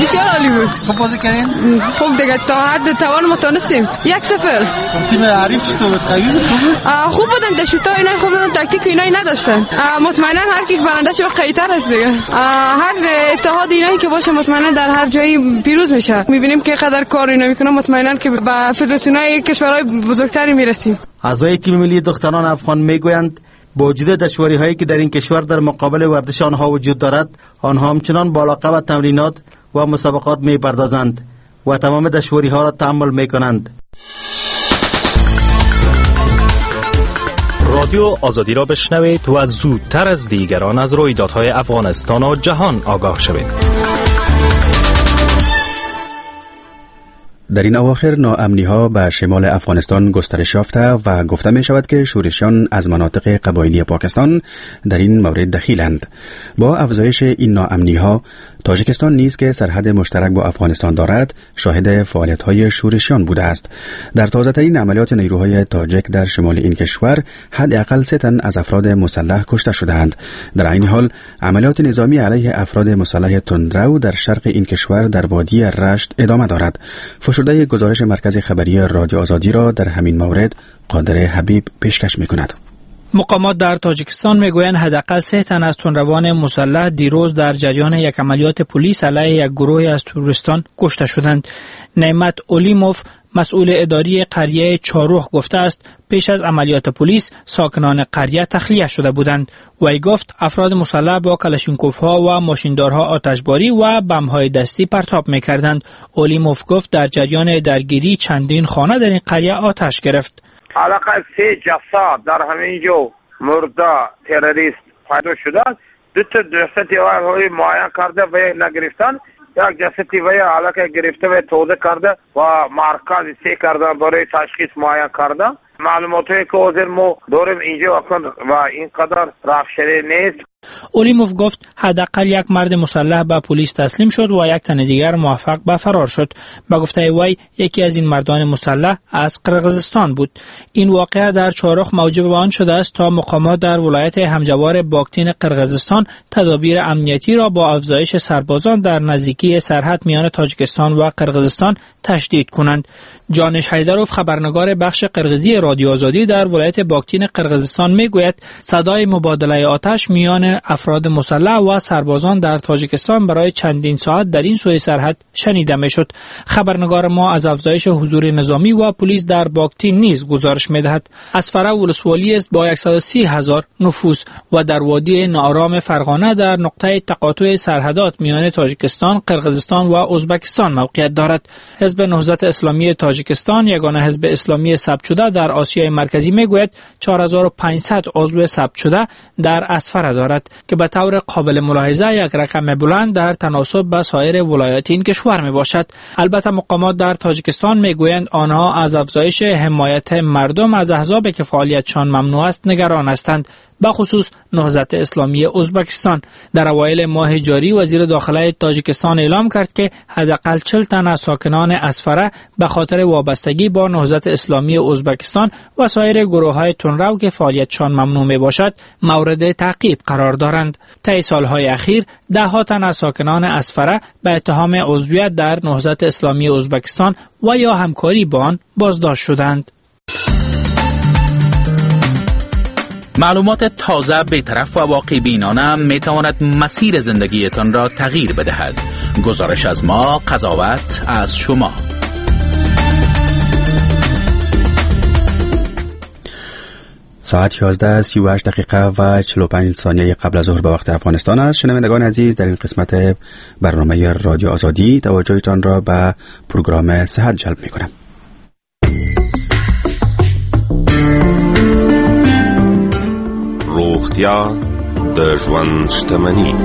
بسیار عالی بود. خوب بازی کردین؟ خوب دیگه تا حد توان ما تونستیم 1-0. تیم حریف چطور بود؟ قوی بود؟ خوب بودن، دشوتا اینا خوب بودن، تاکتیک اینا نداشتن. مطمئنا هر کی برنده شه قوی‌تر است دیگه. هر اتحاد اینایی که باشه مطمئنا در هر جایی پیروز میشه. میبینیم که قدر کار اینا میکنه، مطمئنا که به فدراسیون‌های کشورهای بزرگتری میرسیم. اعضای تیم ملی دختران افغان میگویند با وجود دشواری‌هایی که در این کشور در مقابل ورزش آنها وجود دارد، آنها همچنان با علاقه به تمرینات و مسابقات می‌پردازند و تمام دشواری‌ها را تحمل می‌کنند. رادیو آزادی را بشنوید و زودتر از دیگران از رویدادهای افغانستان و جهان آگاه شوید. در این اواخر ناامنی‌ها به شمال افغانستان گسترش یافته و گفته می شود که شورشیان از مناطق قبایلی پاکستان در این مورد دخیلند. با افزایش این ناامنی‌ها، تاجیکستان نیز که سرحد مشترک با افغانستان دارد، شاهد فعالیت‌های شورشیان بوده است. در تازه‌ترین عملیات نیروهای تاجیک در شمال این کشور، حداقل 3 تن از افراد مسلح کشته شدند. در این حال، عملیات نظامی علیه افراد مسلح تندرو در شرق این کشور در وادی رشت ادامه دارد. فشرده گزارش مرکز خبری رادیو آزادی را در همین مورد قادر حبیب پیشکش می‌کند. مقامات در تاجیکستان میگویند حداقل 3 تن از تندروان مسلح دیروز در جریان یک عملیات پلیس علیه یک گروه از تروریستان کشته شدند. نعمت اولیموف، مسئول اداری قریه چاروخ، گفته است پیش از عملیات پلیس ساکنان قریه تخلیه شده بودند. وی گفت افراد مسلح با کلاشینکوف‌ها و ماشیندارها آتشباری و بم‌های دستی پرتاب می‌کردند. اولیموف گفت در جریان درگیری چندین خانه در این قریه آتش گرفت. علاقه 3 جسد در همین جو مرده تروریست پیدا شده. 2 تا جسد های معاین کرده و نگرفتن. یک جسدی و علاقه گرفته و توضیح کرده و مرکز 3 کردن برای تشخیص معاین کرده. معلوماتی که حاضر ما داریم اینجا و اینقدر رفشده نیست. اولیموف گفت حداقل 1 مرد مسلح به پلیس تسلیم شد و 1 تن دیگر موفق به فرار شد. به گفته وی یکی از این مردان مسلح از قرقیزستان بود. این واقعه در چارخ موجب آن شده است تا مقامات در ولایت همجوار باکتین قرقیزستان تدابیر امنیتی را با افزایش سربازان در نزدیکی سرحد میان تاجیکستان و قرقیزستان تشدید کنند. جانش حیدروف، خبرنگار بخش قرقیزی رادیو آزادی در ولایت باکتین قرقیزستان میگوید صدای مبادله آتش میان افراد مسلح و سربازان در تاجیکستان برای چندین ساعت در این سوی سرحد شنیده میشد. خبرنگار ما از افزایش حضور نظامی و پلیس در باکتین نیز گزارش میدهد. اسفره ولسوالی است با 130,000 نفوس و در وادی ناآرام فرغانه در نقطه تقاطع سرحدات میان تاجیکستان، قرقیزستان و ازبکستان موقعیت دارد. حزب نهضت اسلامی تاجیکستان، یگانه حزب اسلامی ثبت شده در آسیای مرکزی، میگوید 4500 عضو ثبت شده در اسفره دارد که به طور قابل ملاحظه یک رقم بلند در تناسب با سایر ولایات این کشور می باشد. البته مقامات در تاجیکستان میگویند آنها از افزایش حمایت مردم از احزابی که فعالیتشان ممنوع است نگران هستند، بخصوص نهضت اسلامی ازبکستان. در اوایل ماه جاری وزیر داخله تاجیکستان اعلام کرد که حداقل 40 تن از ساکنان اسفره به خاطر وابستگی با نهضت اسلامی ازبکستان و سایر گروه‌های تندرو که فعالیتشان ممنوع میباشد مورد تعقیب قرار دارند. طی سالهای اخیر 10 تن از ساکنان اسفره به اتهام عضویت در نهضت اسلامی ازبکستان و یا همکاری با آن بازداشت شدند. معلومات تازه، بی‌طرف و واقع بینانه می تواند مسیر زندگیتان را تغییر بدهد. گزارش از ما، قضاوت از شما. ساعت 11:38 دقیقه و 45 ثانیه قبل از ظهر به وقت افغانستان است. شنوندگان عزیز، در این قسمت برنامه رادیو آزادی توجهتان را به پروگرام صحت جلب می کنم. روغتیا د ژوند شتمنی.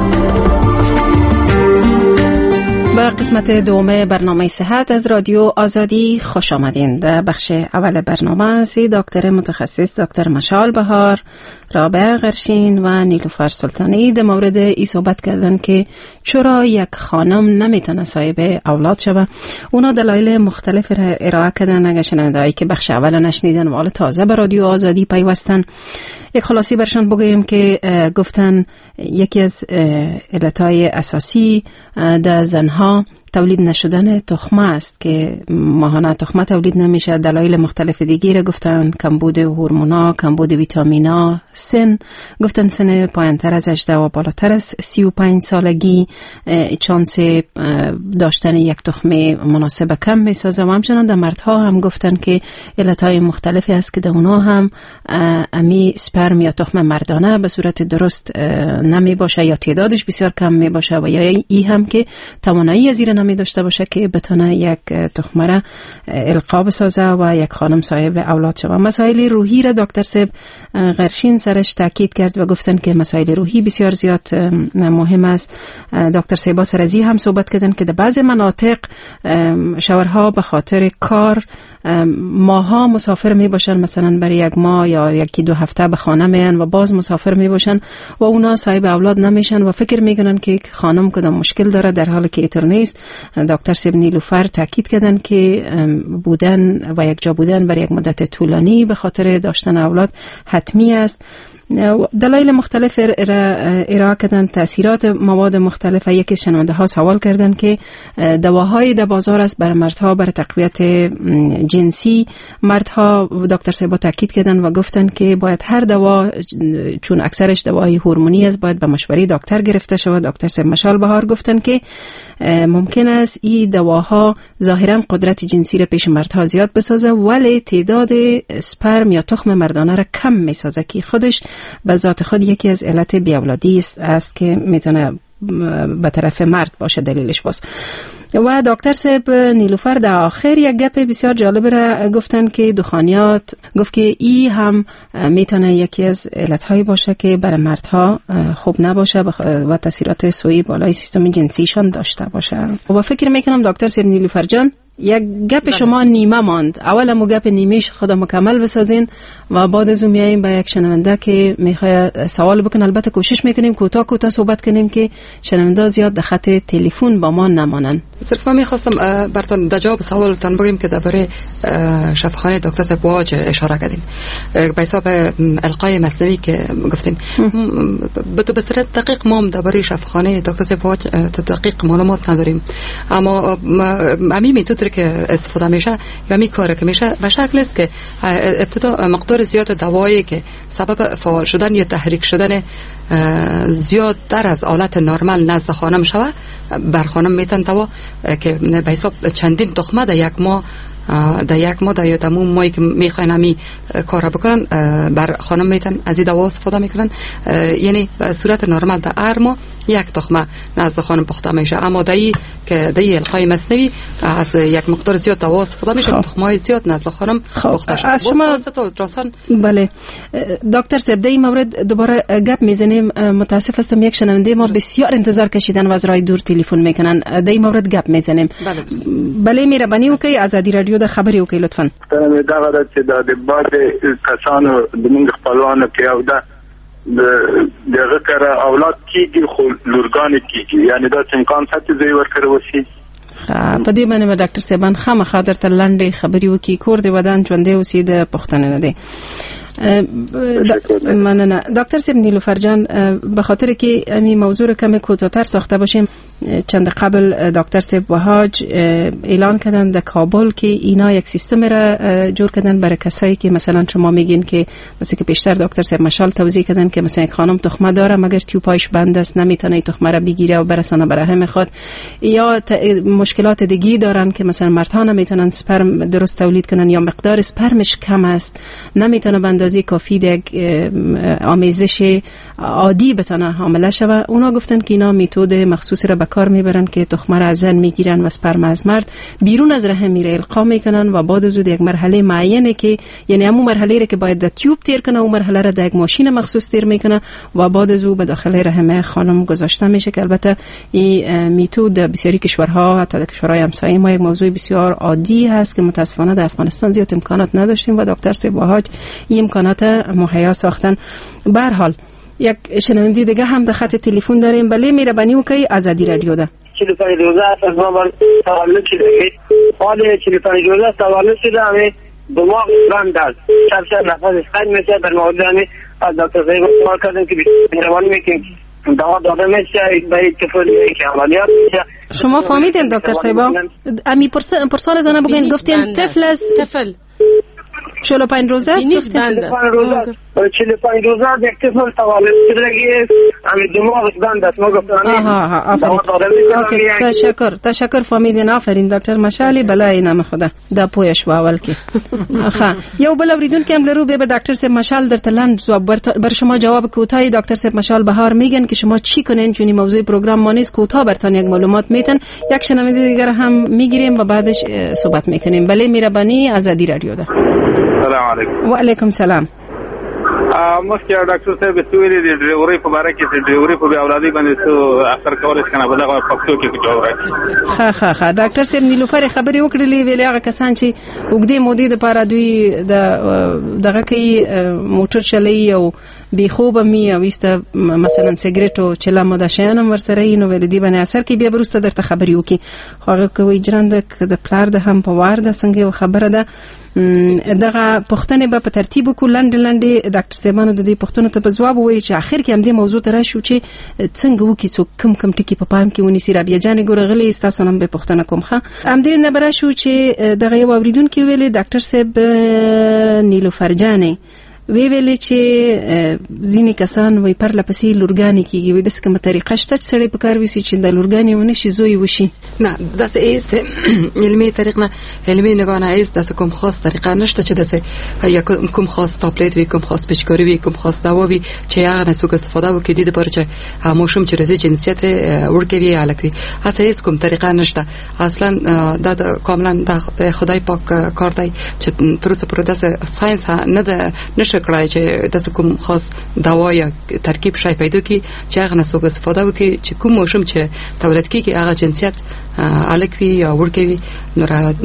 به قسمت دوم برنامه صحت از رادیو آزادی خوش آمدین. در بخش اول برنامه دکتر متخصص دکتر مشال بهار، رابعه غرشین و نیلوفر سلطانی در مورد ای صحبت کردن که چرا یک خانم نمیتونه صاحب اولاد شوه. اونا دلایل مختلف را ارائه کردن. اگر شنوندهایی که بخش اول نشنیدن و حالا تازه به رادیو آزادی پیوستن، یک خلاصی برشان بگویم که گفتن یکی از علتهای اساسی در زنها تولید نشدن تخمه است که ماهانه تخمه تولید نمیشه. دلایل مختلف دیگه را گفتن، کمبود هورمونا، کمبود ویتامینا، سن، گفتن سن پایین‌تر از 18 و بالاتر از 35 سالگی چانس داشتن یک تخمه مناسب کم میسازه. و همچنان در مردها هم گفتن که علتهای مختلفی است که در اونا هم امی سپرم یا تخم مردانه به صورت درست نمی باشه یا تعدادش بسیار کم می باشه و یا ای هم که توانایی از این نمی داشته باشه که بتونه یک تخمه را القا بسازه و یک خانم صاحب اولاد شود. مسائل روحی را دکتر صاحب غرشین سرش تاکید کرد و گفتن که مسائل روحی بسیار زیاد مهم است. دکتر صاحب سرزی هم صحبت کردن که در بعض مناطق شوهرها به خاطر کار ماها مسافر می باشن، مثلا برای یک ماه یا یکی دو هفته به خانه میان و باز مسافر می باشن و اونا صاحب اولاد نمیشن و فکر میکنن که خانم کدام مشکل داره، در حالی که اینطور نیست. دکتر صاحب نیلوفر تاکید کردن که بودن و یک جا بودن برای یک مدت طولانی به خاطر داشتن اولاد حتمی است. دلایل مختلف ارائه کردن، تاثیرات مواد مختلف. یکی از شنونده ها سوال کردن که دواهای در بازار است برای مردها برای تقویت جنسی. مردها دکتر صاحب تاکید کردن و گفتن که باید هر دوا، چون اکثرش دوای هورمونی است، باید به مشوره دکتر گرفته شود. دکتر صاحب مشال بهار گفتن که ممکن است این دواها ظاهرا قدرت جنسی را پیش مردها زیاد بسازه ولی تعداد سپرم یا تخم مردانه را کم میسازه که خودش به ذات خود یکی از علت بیاولادی است که میتونه به طرف مرد باشه دلیلش باشه. و دکتر صاحب نیلوفر در آخر یک گپ بسیار جالب را گفتن که دخانیات، گفت که ای هم میتونه یکی از علتهایی باشه که برای مردها خوب نباشه و تاثیرات سوئی بالای سیستم جنسیشان داشته باشه. و فکر میکنم دکتر صاحب نیلوفر جان یک گپ شما نیمه ماند، اول مو گپ نیمهش خود مکمل بسازین و بعد از اون میایم به یک شنونده که میخواد سوال بکنه. البته کوشش میکنیم کوتاه صحبت کنیم که شنونده زیاد در خط تلفن با ما نمانن. صرفا میخواستم براتون در جواب سوالتون بگیم که درباره شفاخانه دکتر صاحب واج اشاره کردین به حساب القای مصنوعی که گفتین. به صورت دقیق ما درباره شفاخانه دکتر صاحب واج دقیق معلومات نداریم، اما امی میتونه که استفاده میشه یا می کار که میشه به شکل است که ابتدا مقدار زیاد دوایی که سبب فعال شدن یا تحریک شدن زیادتر از حالت نرمال نزد خانم شود، بر خانم میتن دوا که به حساب چندین تخمه در یک ماه یا تمام ماهی که میخواین همی کار بکنن بر خانم میتن از این دوا استفاده میکنن. یعنی به صورت نرمال در هر ماه یک تخمه نزد خانم پخته میشه، اما دایی که دایی القای مصنوعی از یک مقدار زیاد دوا استفاده میشه که تخمه زیاد نزد خانم پخته شد. از شما بله دکتر صاحب در این مورد دوباره گپ میزنیم. متاسف هستم یک شنونده ما بسیار انتظار کشیدن و از راه دور تلفن میکنن. در این مورد گپ میزنیم. بله مهربانی وکړئ ازادي رادیو د خبرې وکړئ لطفا. دا غواړم چې د بعض کسانو د موږ خپلوانو کې او دغه کار اولاد کیږي خو لورګان کیږي، یعنی دا امکان شته زوی ورکړي وسی. په دې باندې ډاکټر صاحبان خامخا درته لاندې خبرې وکړي. کور دی ودان ژوندې اوسې د پښتنه نه دی. مننه دکتر صاحب نیلوفر جان، به خاطر که این موضوع رو کمی کوتاه‌تر ساخته باشیم، چند قبل دکتر صاحب وهاج اعلان کردن در کابل که اینا یک سیستم را جور کردن برای کسایی که مثلا شما میگین که مثل که پیشتر دکتر صاحب مشال توضیح کردن که مثلا یک خانم تخمه داره مگر تیوبایش بند است، نمیتونه این تخمه را بگیره و برسانه به رحم خود، یا مشکلات دیگه دارن که مثلا مردها نمیتونن سپرم درست تولید کنن یا مقدار سپرمش کم است، نمیتونه به اندازه کافی یک آمیزش عادی بتونه حامله شود. اونا گفتن که اینا متد مخصوصی را به کار میبرن که تخمه را از زن میگیرن و سپرم از مرد بیرون از رحم میره القا میکنن و بعد از اون یک مرحله معینه که یعنی همون مرحله را که باید در تیوب تیر کنه اون مرحله را در یک ماشین مخصوص تیر میکنه و بعد از اون به داخل رحم خانم گذاشته میشه که البته این متد در بسیاری کشورها حتی در کشورهای همسایه ما یک موضوع بسیار عادی هست که متاسفانه در افغانستان زیاد امکانات نداشتیم و دکتر صاحب وهاج این امکانات مهیا ساختن. به هر حال یک شنونده دیگه هم در خط تلفن داریم. بله مهربانی وکړئ ازادي رادیو ده. 45 روزه از ما تولد شده. حال 45 روزه تولد شده همه دماغ بند است. شب نفس خیلی میشه در مورد همه از دکتر صاحب سوال کردیم که مهربانی میکنیم دوا داده میشه به طفلی که عملیات میشه. شما فهمیدین دکتر صاحب؟ امی پرسان زنه بگین گفتین طفل 45 روزه است. 45 روزه یک طفل تولد شدگی همین دماغش بند است. ما گفتم تشکر فهمیدین. آفرین دکتر مشعلی. بلای نام خدا دا پویش واول کی یو بل اوریدون که املرو به دکتر صاحب مشعل در تلند بر شما جواب کوتاهی دکتر صاحب مشعل بهار میگن که شما چی کنین، چونی موضوع پروگرام ما نیست، کوتاه برتان یک معلومات میتن. یک شنونده دیگر هم میگیریم و بعدش صحبت میکنیم. بله مهربانی آزادی رادیو ده. سلام علیکم. و علیکم سلام. مخکې ډاکټر صاحب سویلې د ډریورۍ په باره کې د ډریورۍ په بې اولادۍ باندې څه اثر کولی شي که نه، په دغه پښتو کې جواب راکړي. ښه ډاکټر صاحب نیلوفر خبرې وکړلې، ویلې هغه کسان چې اوږدې مودې دپاره دوی دغه کوي موټر چلوي او بې خوبه مي او ایسته مثلا سګرټ او چلم او دا شیان هم ورسره وي، نو ویلې دې باندې اثر کوي. بیا به وروسته درته خبرې وکړي. خو هغه کوي جرنده د پلار ده هم په وار ده. څنګه یو خبره ده دغه پښتنې به په ترتیب کو لنډې ډاکټر صاحبانو د دې پښتنو ته په جواب وایي چې اخر کې هم دې موضوع ته راشو چې څنګه وکړي څوک کم ټکی په پام کې ونیسي. رابعه جان ګورغلي تاسو هم به پښتنه کوم ښه هم دې نه براشو چې دغه یو اوریدونکو ویلي ډاکټر صاحب نیلوفر جانې ویلې چې ځینې کسان وای پر لپسې لورګانې کیږي، وای داسې کومه طریقه شته چې سړی په کار ویسي چې د لورګانې ونه شي زوی وشي؟ نه داسې ایست علمي طریق نه، علمي نگاه نه ایست داسې کوم خاص طریقه نشته چې داسې یا کوم خاص تابلت وي، کوم خاص پیچکاری وي، کوم خاص دوا وي چې هغه نه څوک استفاده وکړي د لپاره چې ماشوم چې رضی جنسیت ورکوي الکوي. هڅه هیڅ کوم طریقه نشته اصلا. دا کاملا د خدای پاک کار دی چې تر اوسه پورې داسې ساينس نه ده نشه کړای چې داسې کوم خاص دوا یا ترکیب شای پیدا کی چې هغه نه څوک استفاده وکړي چې کوم ماشوم چې تولد کیږي هغه جنسیت الکوي یا ورکوي. نو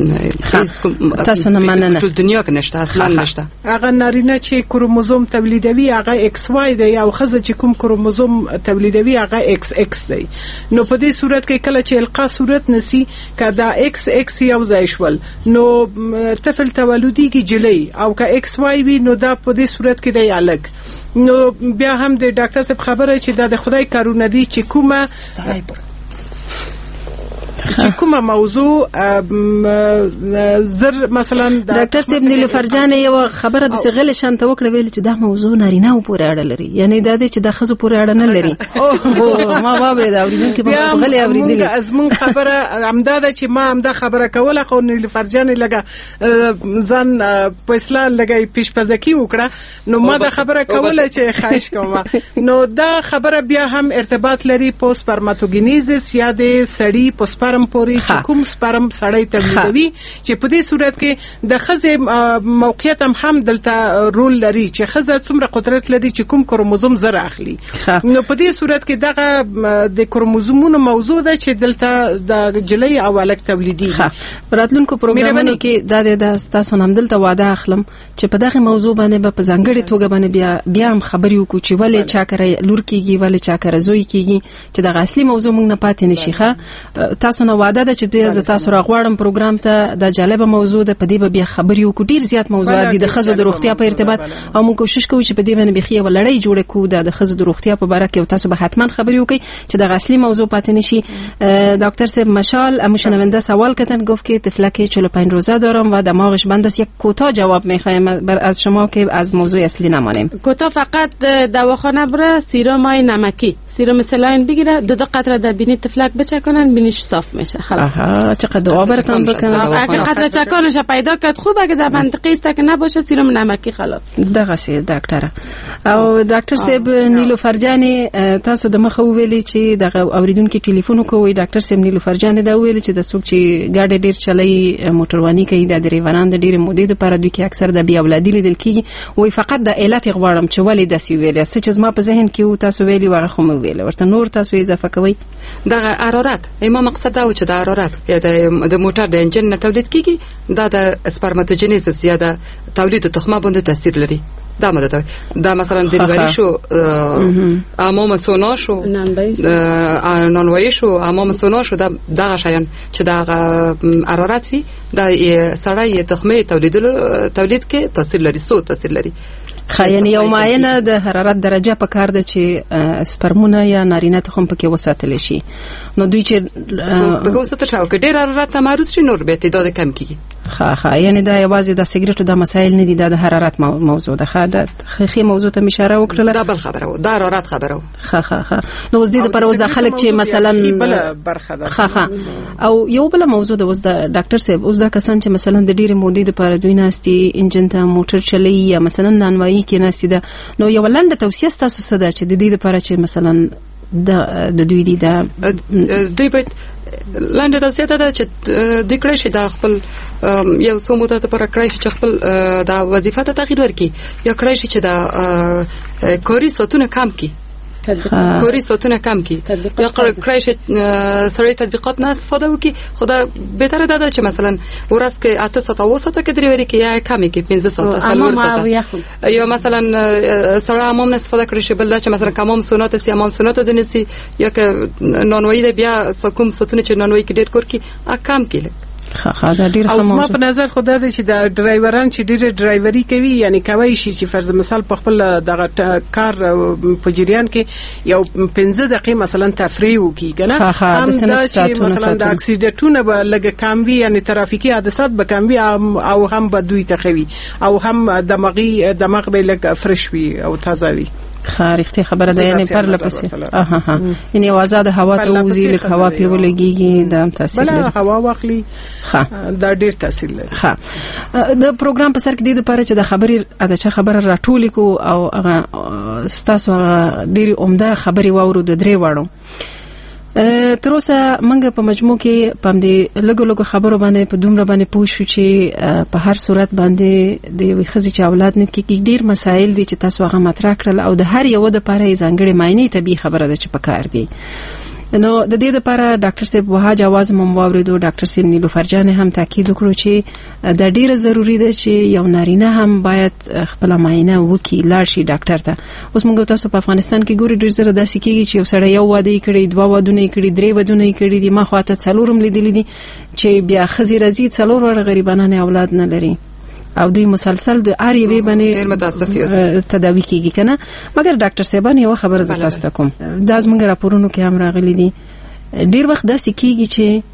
تاسو نه مننه ټول دنیا کې نشته اصلا نشته. هغه نارینه چې کروموزوم تولیدوي هغه ایکس وای دی او ښځه چې کوم کروموزوم تولیدوي هغه ایکس ایکس دی. نو په دې صورت کې کله چې القا صورت نسی کدا ایکس ایکس یو ځای شول نو طفل تولدیږي جلی، او که ایکس وای وي نو دا په دې صورت کې دی الګ. نو بیا هم د ډاکټر صاحب خبره چې د خدای کارونه دي چې کومه موضوع زر مثلا ډاکټر صاحب نیلوفر جان یو خبره د غل شانته وکړه ویل چې دا موضوع نارینه پورې اړه لري، یعنی دا چې د خزو پورې اړه نه لري. او ما واورید اوریدونکو په غل اوریدل ازمن خبره امداده چې ما امدا خبره کوله خو نیلوفر جان لګه ځان په اسلام لګي پیشپزکی وکړه. نو ما دا خبره کوله چې خواهش کوم. نو دا خبره بیا هم ارتباط لري په سپرماتوګینیزس یا د سړی په سپرم پوری چې کوم سپرم سړی تولیدوي چې په دې صورت کې د خزې موقعیت هم دلته رول لري چې خزه څومره قدرت لري چې کوم کروموزوم زر اخلي. نو په دې صورت کې دغه د کروموزومونو موضوع ده چې دلته د جلی او الک تولیدي. راتلونکو پروګرامونو کې د تاسو هم دلته وعده اخلم چې په دغه موضوع باندې په ځانګړي توګه باندې بیا هم خبرې وکړو چې ولې چا کرے لور کیږي ولې چا کرے زوی کیږي چې د اصلي موضوع موږ نه پاتې نشي. تاسو نو وعده ده چې بیا تاسو راغواړم پروګرام ته د جالب موضوع ده په دې بیا خبرې وکړو. ډیر زیات موضوعات دي د خزو د روغتیا په ارتباط او موږ کوشش کوو چې په دې باندې بخیه ولړۍ جوړ کړو د خزو د روغتیا په اړه کې او تاسو به حتما خبرې وکړي چې د اصلي موضوع پاتې نشي. دکتر صاحب مشال مشنونده سوال کردن گفت که طفلک 45 روزه دارم و دماغش بند است. یک کوتاه جواب می‌خوایم از شما که از موضوع اصلی نمانیم. کوتاه فقط دواخانه بره سیروم های نمکی سیروم سلاین بگیره دو قطره در بینی طفلک بچکنن بینیش صاف میشه. خلاص چقدر دعا براتون بکنم. اگه قطره چکانش پیدا کرد خوب، اگه در منطقه است که نباشه سیروم نمکی خلاص. دغه سي دکتره او ډاکټر صاحب نیلوفر جان تاسو د مخه ویلي چې دغه اوریدونکو ټلیفون کوي. ډاکټر صاحب نیلوفر جان دا ویلي چې د څوک چې ګاډي ډیر چلای موټرواني کوي د ډریوران د ډیر مودې لپاره دوی کې اکثر د بیا اولادي لیدل کیږي. وای فقط د علت غواړم چې ولې داسې ویلي څه چې ما په ذهن کې و تاسو ویلي واغه خو مو ویل ورته نور تاسو اضافه کوي. دغه حرارت ایمه مقصد دا و چې د حرارت یا د موټر د انجن نه تولید کیږي دا د سپرماتوجینیزس یا د تولید تخمه باندې تاثیر لري. دا ماده دا مثلا دلبری شو امام سونا شو نانوایی شو امام سونا شو دا شایان چې دا حرارت وي دا سړی تخمه تولید کې تاثیر لري، سو تاثیر لري. یعنی یو معینه د حرارت درجه په کار ده چې سپرمونه یا نارینه تخم پکې وساتل شي. نو دوی چې په وساتل شو که ډیر حرارت معروض شي نور به تعداد کم کیږي. یعنی دا یوازې د سیګریټو د مسایل نه دي، دا د حرارت موضوع ده. د خې موضوع ته اشاره وکړه، دا بل خبره و، دا حرارت خبره و. نو اوس دې پر اوس د خلک چې مثلا بل برخه ده او یو بل موضوع ده. اوس د ډاکټر صاحب، اوس دا کسان چې مثلا د ډیره مودې لپاره دوی ناستي انجن ته موټر چلوي یا مثلا نانوایي کې ناستي ده، نو یو لنډه توصیه تاسو څه ده چې د دې لپاره چې مثلا د دوی دي دا دوی به لاندې توصیه ده چې د کړی شي د خپل یو څو موده لپاره کړی شي چې خپل د وظیفه ته تغییر ورکړي یا کړی شي چې د کاري ساعتونه کم کړي، کاري ساعتونه کم کی یا کړی شي سړی تطبیقات نه استفاده وکړي. خدا بهتره ده چې مثلا ورځ کې 8 ساعت او ساعت کې درې وری کې یا کم کې 15 ساعت سالور ساعت یا مثلا سړی حمام نه استفاده کړی شي، بل چې مثلا کمام سنت سي حمام سنت د نسی یا که نانوایی د بیا سکم ساعتونه چې نانوایی کې ډېر کور کې کم کې دا ډیر او ما په نظر خو دا چې د ډرایوران چې ډیر ډرایوري کوي، یعنی کوي شي چې فرض مثال په خپل دغه کار په جریان کې یو 15 دقیقې مثلا تفریح وکړي کنه، هم دا چې مثلا د اکسیډنټونو به لګ کم وي، یعنی ترافیکي حادثات به کم وي او هم به دوی تخوي او هم دماغ به لګ فرش وي او تازه وي. خارختي خبره ده، یعنی پر لپسې یعنی آزاد هوا ته وزي لک هوا په ولګيږي د تاثیر بل هوا واخلي دا ډیر تاثیر لري. د پروګرام په سر کې د لپاره چې د خبره راټول کو او هغه ستاسو ډیر عمده خبري واورو د درې واړو. تر اوسه موږ په مجموع کې پم دي لګو خبرو باندې په دومره باندې پوه شو چې په هر صورت باندې د یوې ښځې چې اولاد نه کېږي ډیر مسایل دي چې تاسو هغه مطرح کړل او د هر یو د لپاره ځانګړې معنی طبي خبره ده چې پکار دي. نو د دې لپاره ډاکټر صاحب وهاج आवाज مم واوریدو، ډاکټر صاحب نیلوفر جان هم تاکید وکړو چې د ډیره ضروری ده چې یو نارینه هم باید خپل معاینه وکړي، لاړ شي ډاکټر ته. اوس موږ تاسو په افغانستان کې ګوري ډیر زره داسې کېږي چې یو سړی یو واده کړي، دوه ودونه کړي، درې ودونه کړي دي، ما خواته څلورم لیدلې دي چې بیا خزي رضی څلور ور غریبانه اولاد نه لري او دوی مسلسل د اریوی باندې تداوی کیږي کنه. مګر ډاکټر صاحبان یو خبر زکاسته کوم، دا زموږ راپورونو کې هم راغلي دي ډیر وخت داسې کیږي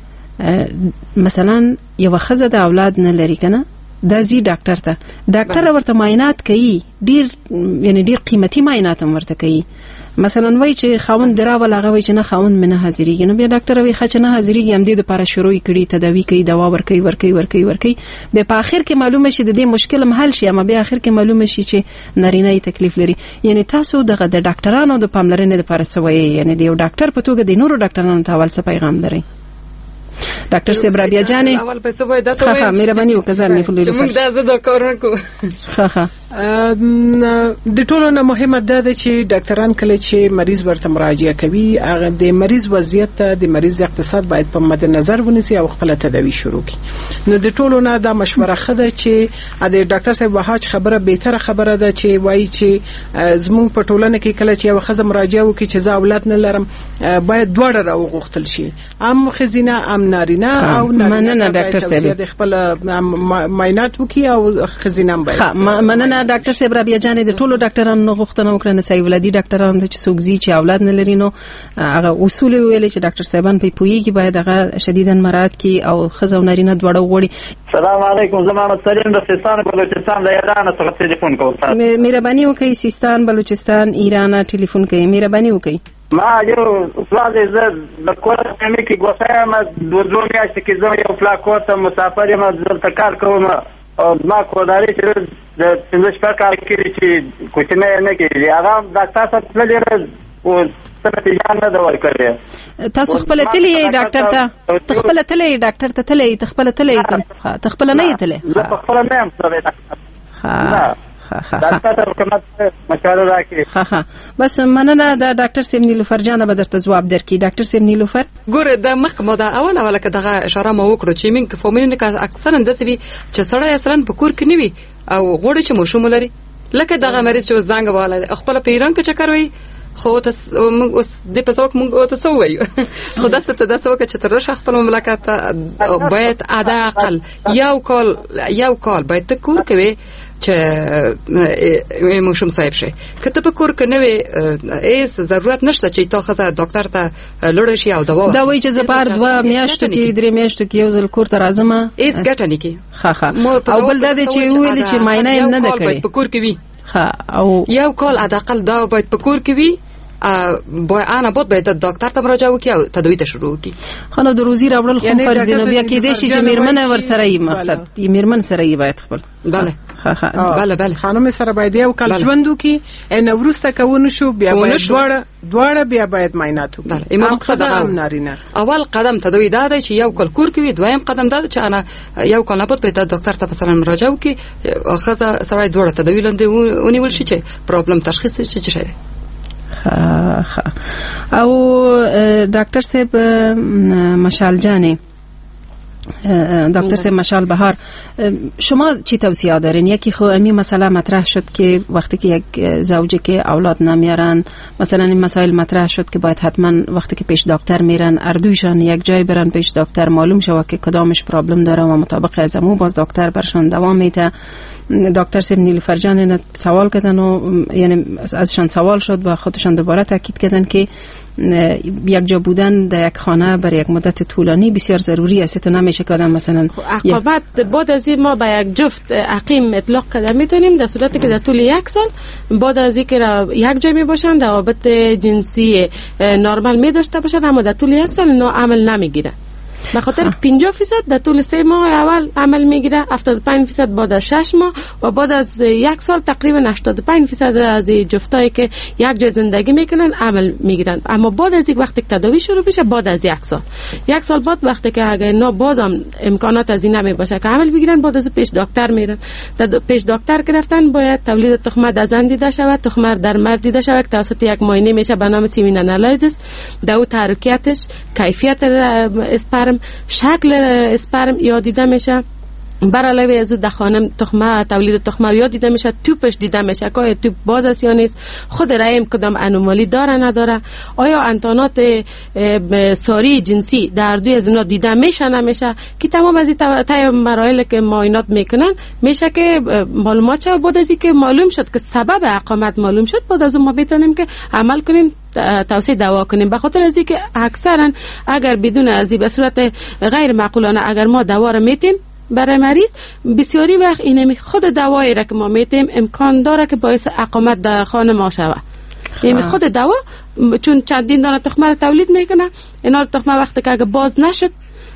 چې مثلا یو خزه د اولاد نه لري کنه، دا زی ډاکټر ته ډاکټر ورته معاینات کوي، ډیر قیمتي معاینات هم ورته کوي. مثلا وای چې خاوند دراول هغه وای چې نه خاوند منه حاضرېږي، نو بیا ډاکټر وای خچ نه حاضرېږي، هم دې لپاره شروع کړي تداوی کوي، دوا ورکوي به په اخر کې معلومه شي د دې مشکل هم حل شي، اما بیا اخر کې معلومه شي چې نارینه یې تکلیف لري. یعنی تاسو دغه د ډاکټرانو د پاملرنې لپاره سوي، یعنی د یو ډاکټر په توګه د نورو ډاکټرانو ته اول څه پیغام لري؟ ډاکټر صاحب رابعه جانې اول په سبا دا سوي ها مهرباني وکړئ نه فلوي چې موږ دا زده کارونه کو. د ټولو نه مهمه ده چې ډاکټران کله چې مریض ورته مراجعه کوي هغه د مریض وضعیت ته د مریض اقتصاد باید په مد نظر ونیسي او خپل تداوی شروع کړي. نو د ټولو نه دا مشوره خده چې د ډاکټر صاحب وهاج خبره بهتره خبره ده چې وایي چې زموږ په ټولنه کې کله چې یو خزه مراجعه وکړي چې زه اولاد نه لرم باید دواړه راوغوښتل شي، ام خزینه ام نارینه او مننه ډاکټر صاحب خپل معاینات وکړي او خزینه هم باید مننه ډاکټر صاحب رابعه جانې د ټولو ډاکټرانو غوښتنه وکړه نه صحیح ولادي ډاکټرانو چې څوک زی چې اولاد نه لري نو هغه اصول ویل چې ډاکټر صاحبان په پویږي باید هغه شدیداً مراعات کړي او خزه او نارینه دواړه وړي. السلام علیکم، زما سلیم د سیستان بلوچستان د ایران څخه ټلیفون کوم. مهرباني وکړئ سیستان بلوچستان ایران ټلیفون کوي، مهرباني وکړئ. ما یو سوال زه د کور کمی کې ګوښه ما دوه میاشتې کې زه یو فلاکور ته مسافر یم، دلته کار کوم او ما کوداري چې د څنګه شپه کار کوي چې کوچنه نه کوي هغه ډاکټر صاحب تللی او څه نه دا ورکړي. تاسو خپل تلې ډاکټر ته تخپل تلې ډاکټر ته تلې تخپل تلې تخپل نه تلې زه خپل نه ام ها ډاکټر کومه مشوره راکړي. بس مننه د ډاکټر سیم نیلوفر جان به درته جواب درکړي. ډاکټر سیم نیلوفر ګوره د مخ مو دا اول که دغه اشاره مو وکړو چې من فومین کې اکثرا د سوي چې سړی اصلا په کور کې نیوي او غوړي چې مشوم لري لکه دغه مریض چې زنګ واله خپل پیران کې چکر وي خو تاسو موږ اوس د پسوک موږ تاسو وایو خو تاسو ته تاسو چې تر شخص خپل مملکت باید ادا اقل یو کال باید ته کور کوي چې موشم صاحب شي کته په کور کې نه وي ایس ضرورت نشته چې تا خزه ډاکټر ته لړ شي او دوا دا وایي چې زپار 2 میاشتو کې 3 میاشتو کې یو ځل کور ته راځم ایس ګټه نه کی او بل دا چې ویل چې ماینه هم نه کړي په کور کې وي او یو کال حداقل دا باید په کور کې وي انا بود باید دکتر ته مراجعه وکړي او تداوی ته شروع وکړي. خو د روزي راوړل خو فرض دی نو بیا کې دې شي چې میرمن ور یې مقصد یې میرمن سره یې باید خپل بله خانم سره باید یو کال ژوند وکړي ان ورسته کوونه شو بیا دواړه بیا باید معاینات وکړي. مقصد نارینه اول قدم تداوی دا دی چې یو کال کور کې وي، دویم قدم دا چې انا یو کال نه بود باید دکتر ته مثلا مراجعه وکړي خزه سره دوړه تداوی لاندې ونیول شي چې پرابلم تشخیص شي چې شي. او ډاکټر صاحب مشال جانی دکتر صاحب مشال بهار شما چی توصیه دارین؟ یکی خو امی مسئله مطرح شد که وقتی که یک زوجه که اولاد نمیارن مثلا این مسائل مطرح شد که باید حتما وقتی که پیش دکتر میرن اردویشان یک جای برن پیش دکتر معلوم شود که کدامش پرابلم داره و مطابق از امو باز دکتر برشان دوام میده. دکتر صاحب نیلوفر جان سوال کردن و یعنی ازشان سوال شد و خودشان دوباره تاکید کردن که یک جا بودن در یک خانه برای یک مدت طولانی بسیار ضروری است. تو نمیشه که آدم مثلا عقابت بعد از این ما با یک جفت عقیم اطلاق کردن میتونیم در صورتی که در طول یک سال بعد از این که یک جا می باشن روابط جنسی نرمال می داشته باشن اما در طول یک سال اینا عمل نمیگیره. به خاطر 50% در طول 3 ماه اول عمل میگیره، 75% بعد از 6 ماه و بعد از یک سال تقریبا 85% از جفتایی که یک جای زندگی میکنن عمل میگیرن. اما بعد از یک وقتی که تداوی شروع بشه بعد از یک سال بعد وقتی که اگه اینا بازم امکانات از این نمی باشه که عمل بگیرن بعد از پیش دکتر میرن. پیش دکتر گرفتن باید تولید تخمه در زن دیده شود، تخمه در مرد دیده شود که توسط یک معاینه میشه به نام سیمین انالایزیس. دو تحرکاتش، کیفیت اسپرم، شکل اسپرم یا دیده میشه. برای علاوه از اون خانم تخمه تولید تخمه یا دیده میشه، توپش دیده میشه که آیا توپ باز است یا نیست، خود رحم کدام انومالی داره نداره، آیا انتانات ساری جنسی در دوی از اینا دیده میشه نمیشه، که تمام از این مراحل که معاینات میکنن میشه که معلومات شد. بعد از اینکه معلوم شد که سبب اقامت معلوم شد بعد از اون ما میتونیم که عمل کنیم، توصیه دوا کنیم. به خاطر از اینکه اکثرا اگر بدون از به صورت غیر معقولانه اگر ما دوا رو میتیم برای مریض بسیاری وقت اینمی خود دوایی را که ما میتیم امکان داره که باعث اقامت در خانه ما شود. یعنی خود دوا چون چندین دانه تخمه را تولید میکنه، اینا تخمه وقتی که اگه باز نشد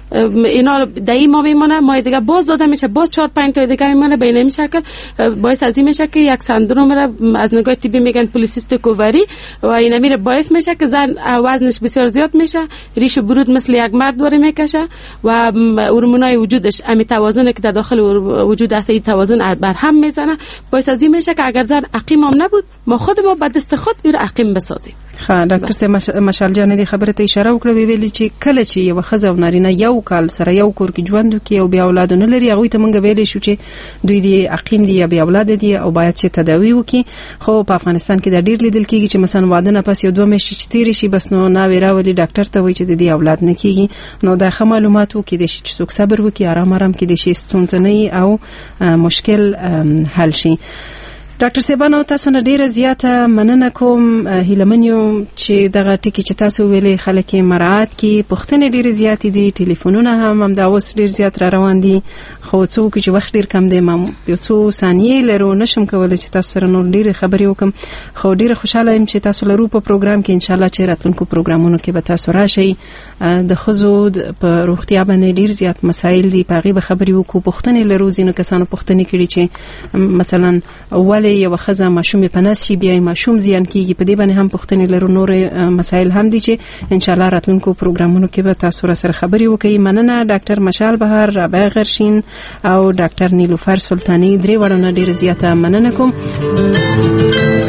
اینا دایی ما میمونه، ما دیگه باز داده میشه، باز 4-5 تا دیگه میمونه. به این شکل باعث از این میشه که یک سندروم را از نگاه طبی میگن پولیسیستیک اووری و این میره باعث میشه که زن وزنش بسیار زیاد میشه، ریش و برود مثل یک مرد وری میکشه و هورمونای وجودش امی توازنی که در داخل وجود است این توازن بر هم میزنه. باعث از این میشه که اگر زن عقیم هم نبود ما خود با به دست خود اون عقیم بسازیم. ډاکټر صاحب مشال جان دې خبره ته اشاره وکړه، ویلي چې کله چې یو خزه او نارینه یو کال سره یو کور کې ژوند کوي او بیا اولاد نه لري هغه ته مونږ ویلې شو چې دوی دې عقیم دي یا بیا اولاد دي او باید چې تداوی وکړي. خو په افغانستان کې د ډیر لیدل کېږي چې مثلا واده نه پس یو 2 میاشتې چې تیرې شي بس نو نا ویراولي ډاکټر ته وایي چې د دې اولاد نه کېږي. نو دا ښه معلومات وکړي د شي چې څوک صبر وکړي، آرام کې د شي ستونزې او مشکل حل شي. ډاکټر صاحبانو تاسو نه ډیره زیاته مننه کوم، هیلمنیو چې دغه ټکی چې تاسو ویلې خلک مراعات کی، پوښتنې ډیره زیات دي، ټلیفونونه هم دا اوس ډیر زیات را روان دي، خو څوک چې وخت ډیر کم دی ما یو څو ثانیې لرو نشم کولای چې تاسو سره نور ډیره خبرې وکم. خو ډیره خوشاله یم چې تاسو لرو په پروګرام کې، ان شاء الله چې راتلونکو پروګرامونو کې به تاسو راشئ. د خزو په روغتیا باندې ډیر زیات مسایل دي، په هغه خبرې وکړو، پوښتنې لرو. ځینو کسانو پوښتنې کړي چې مثلا یو خزه ماشوم په نس شي بیا ماشوم زیان کیږي، په دې باندې هم پوښتنې لرو. نور مسایل هم دي چې ان شاء الله راتلونکو پروګرامونو کې به تاسو سره خبرې وکړي. مننه ډاکټر مشال بهار، رابعه غرشین او ډاکټر نیلوفر سلطانی، درې وړاندې ډیره زیاته مننه کوم.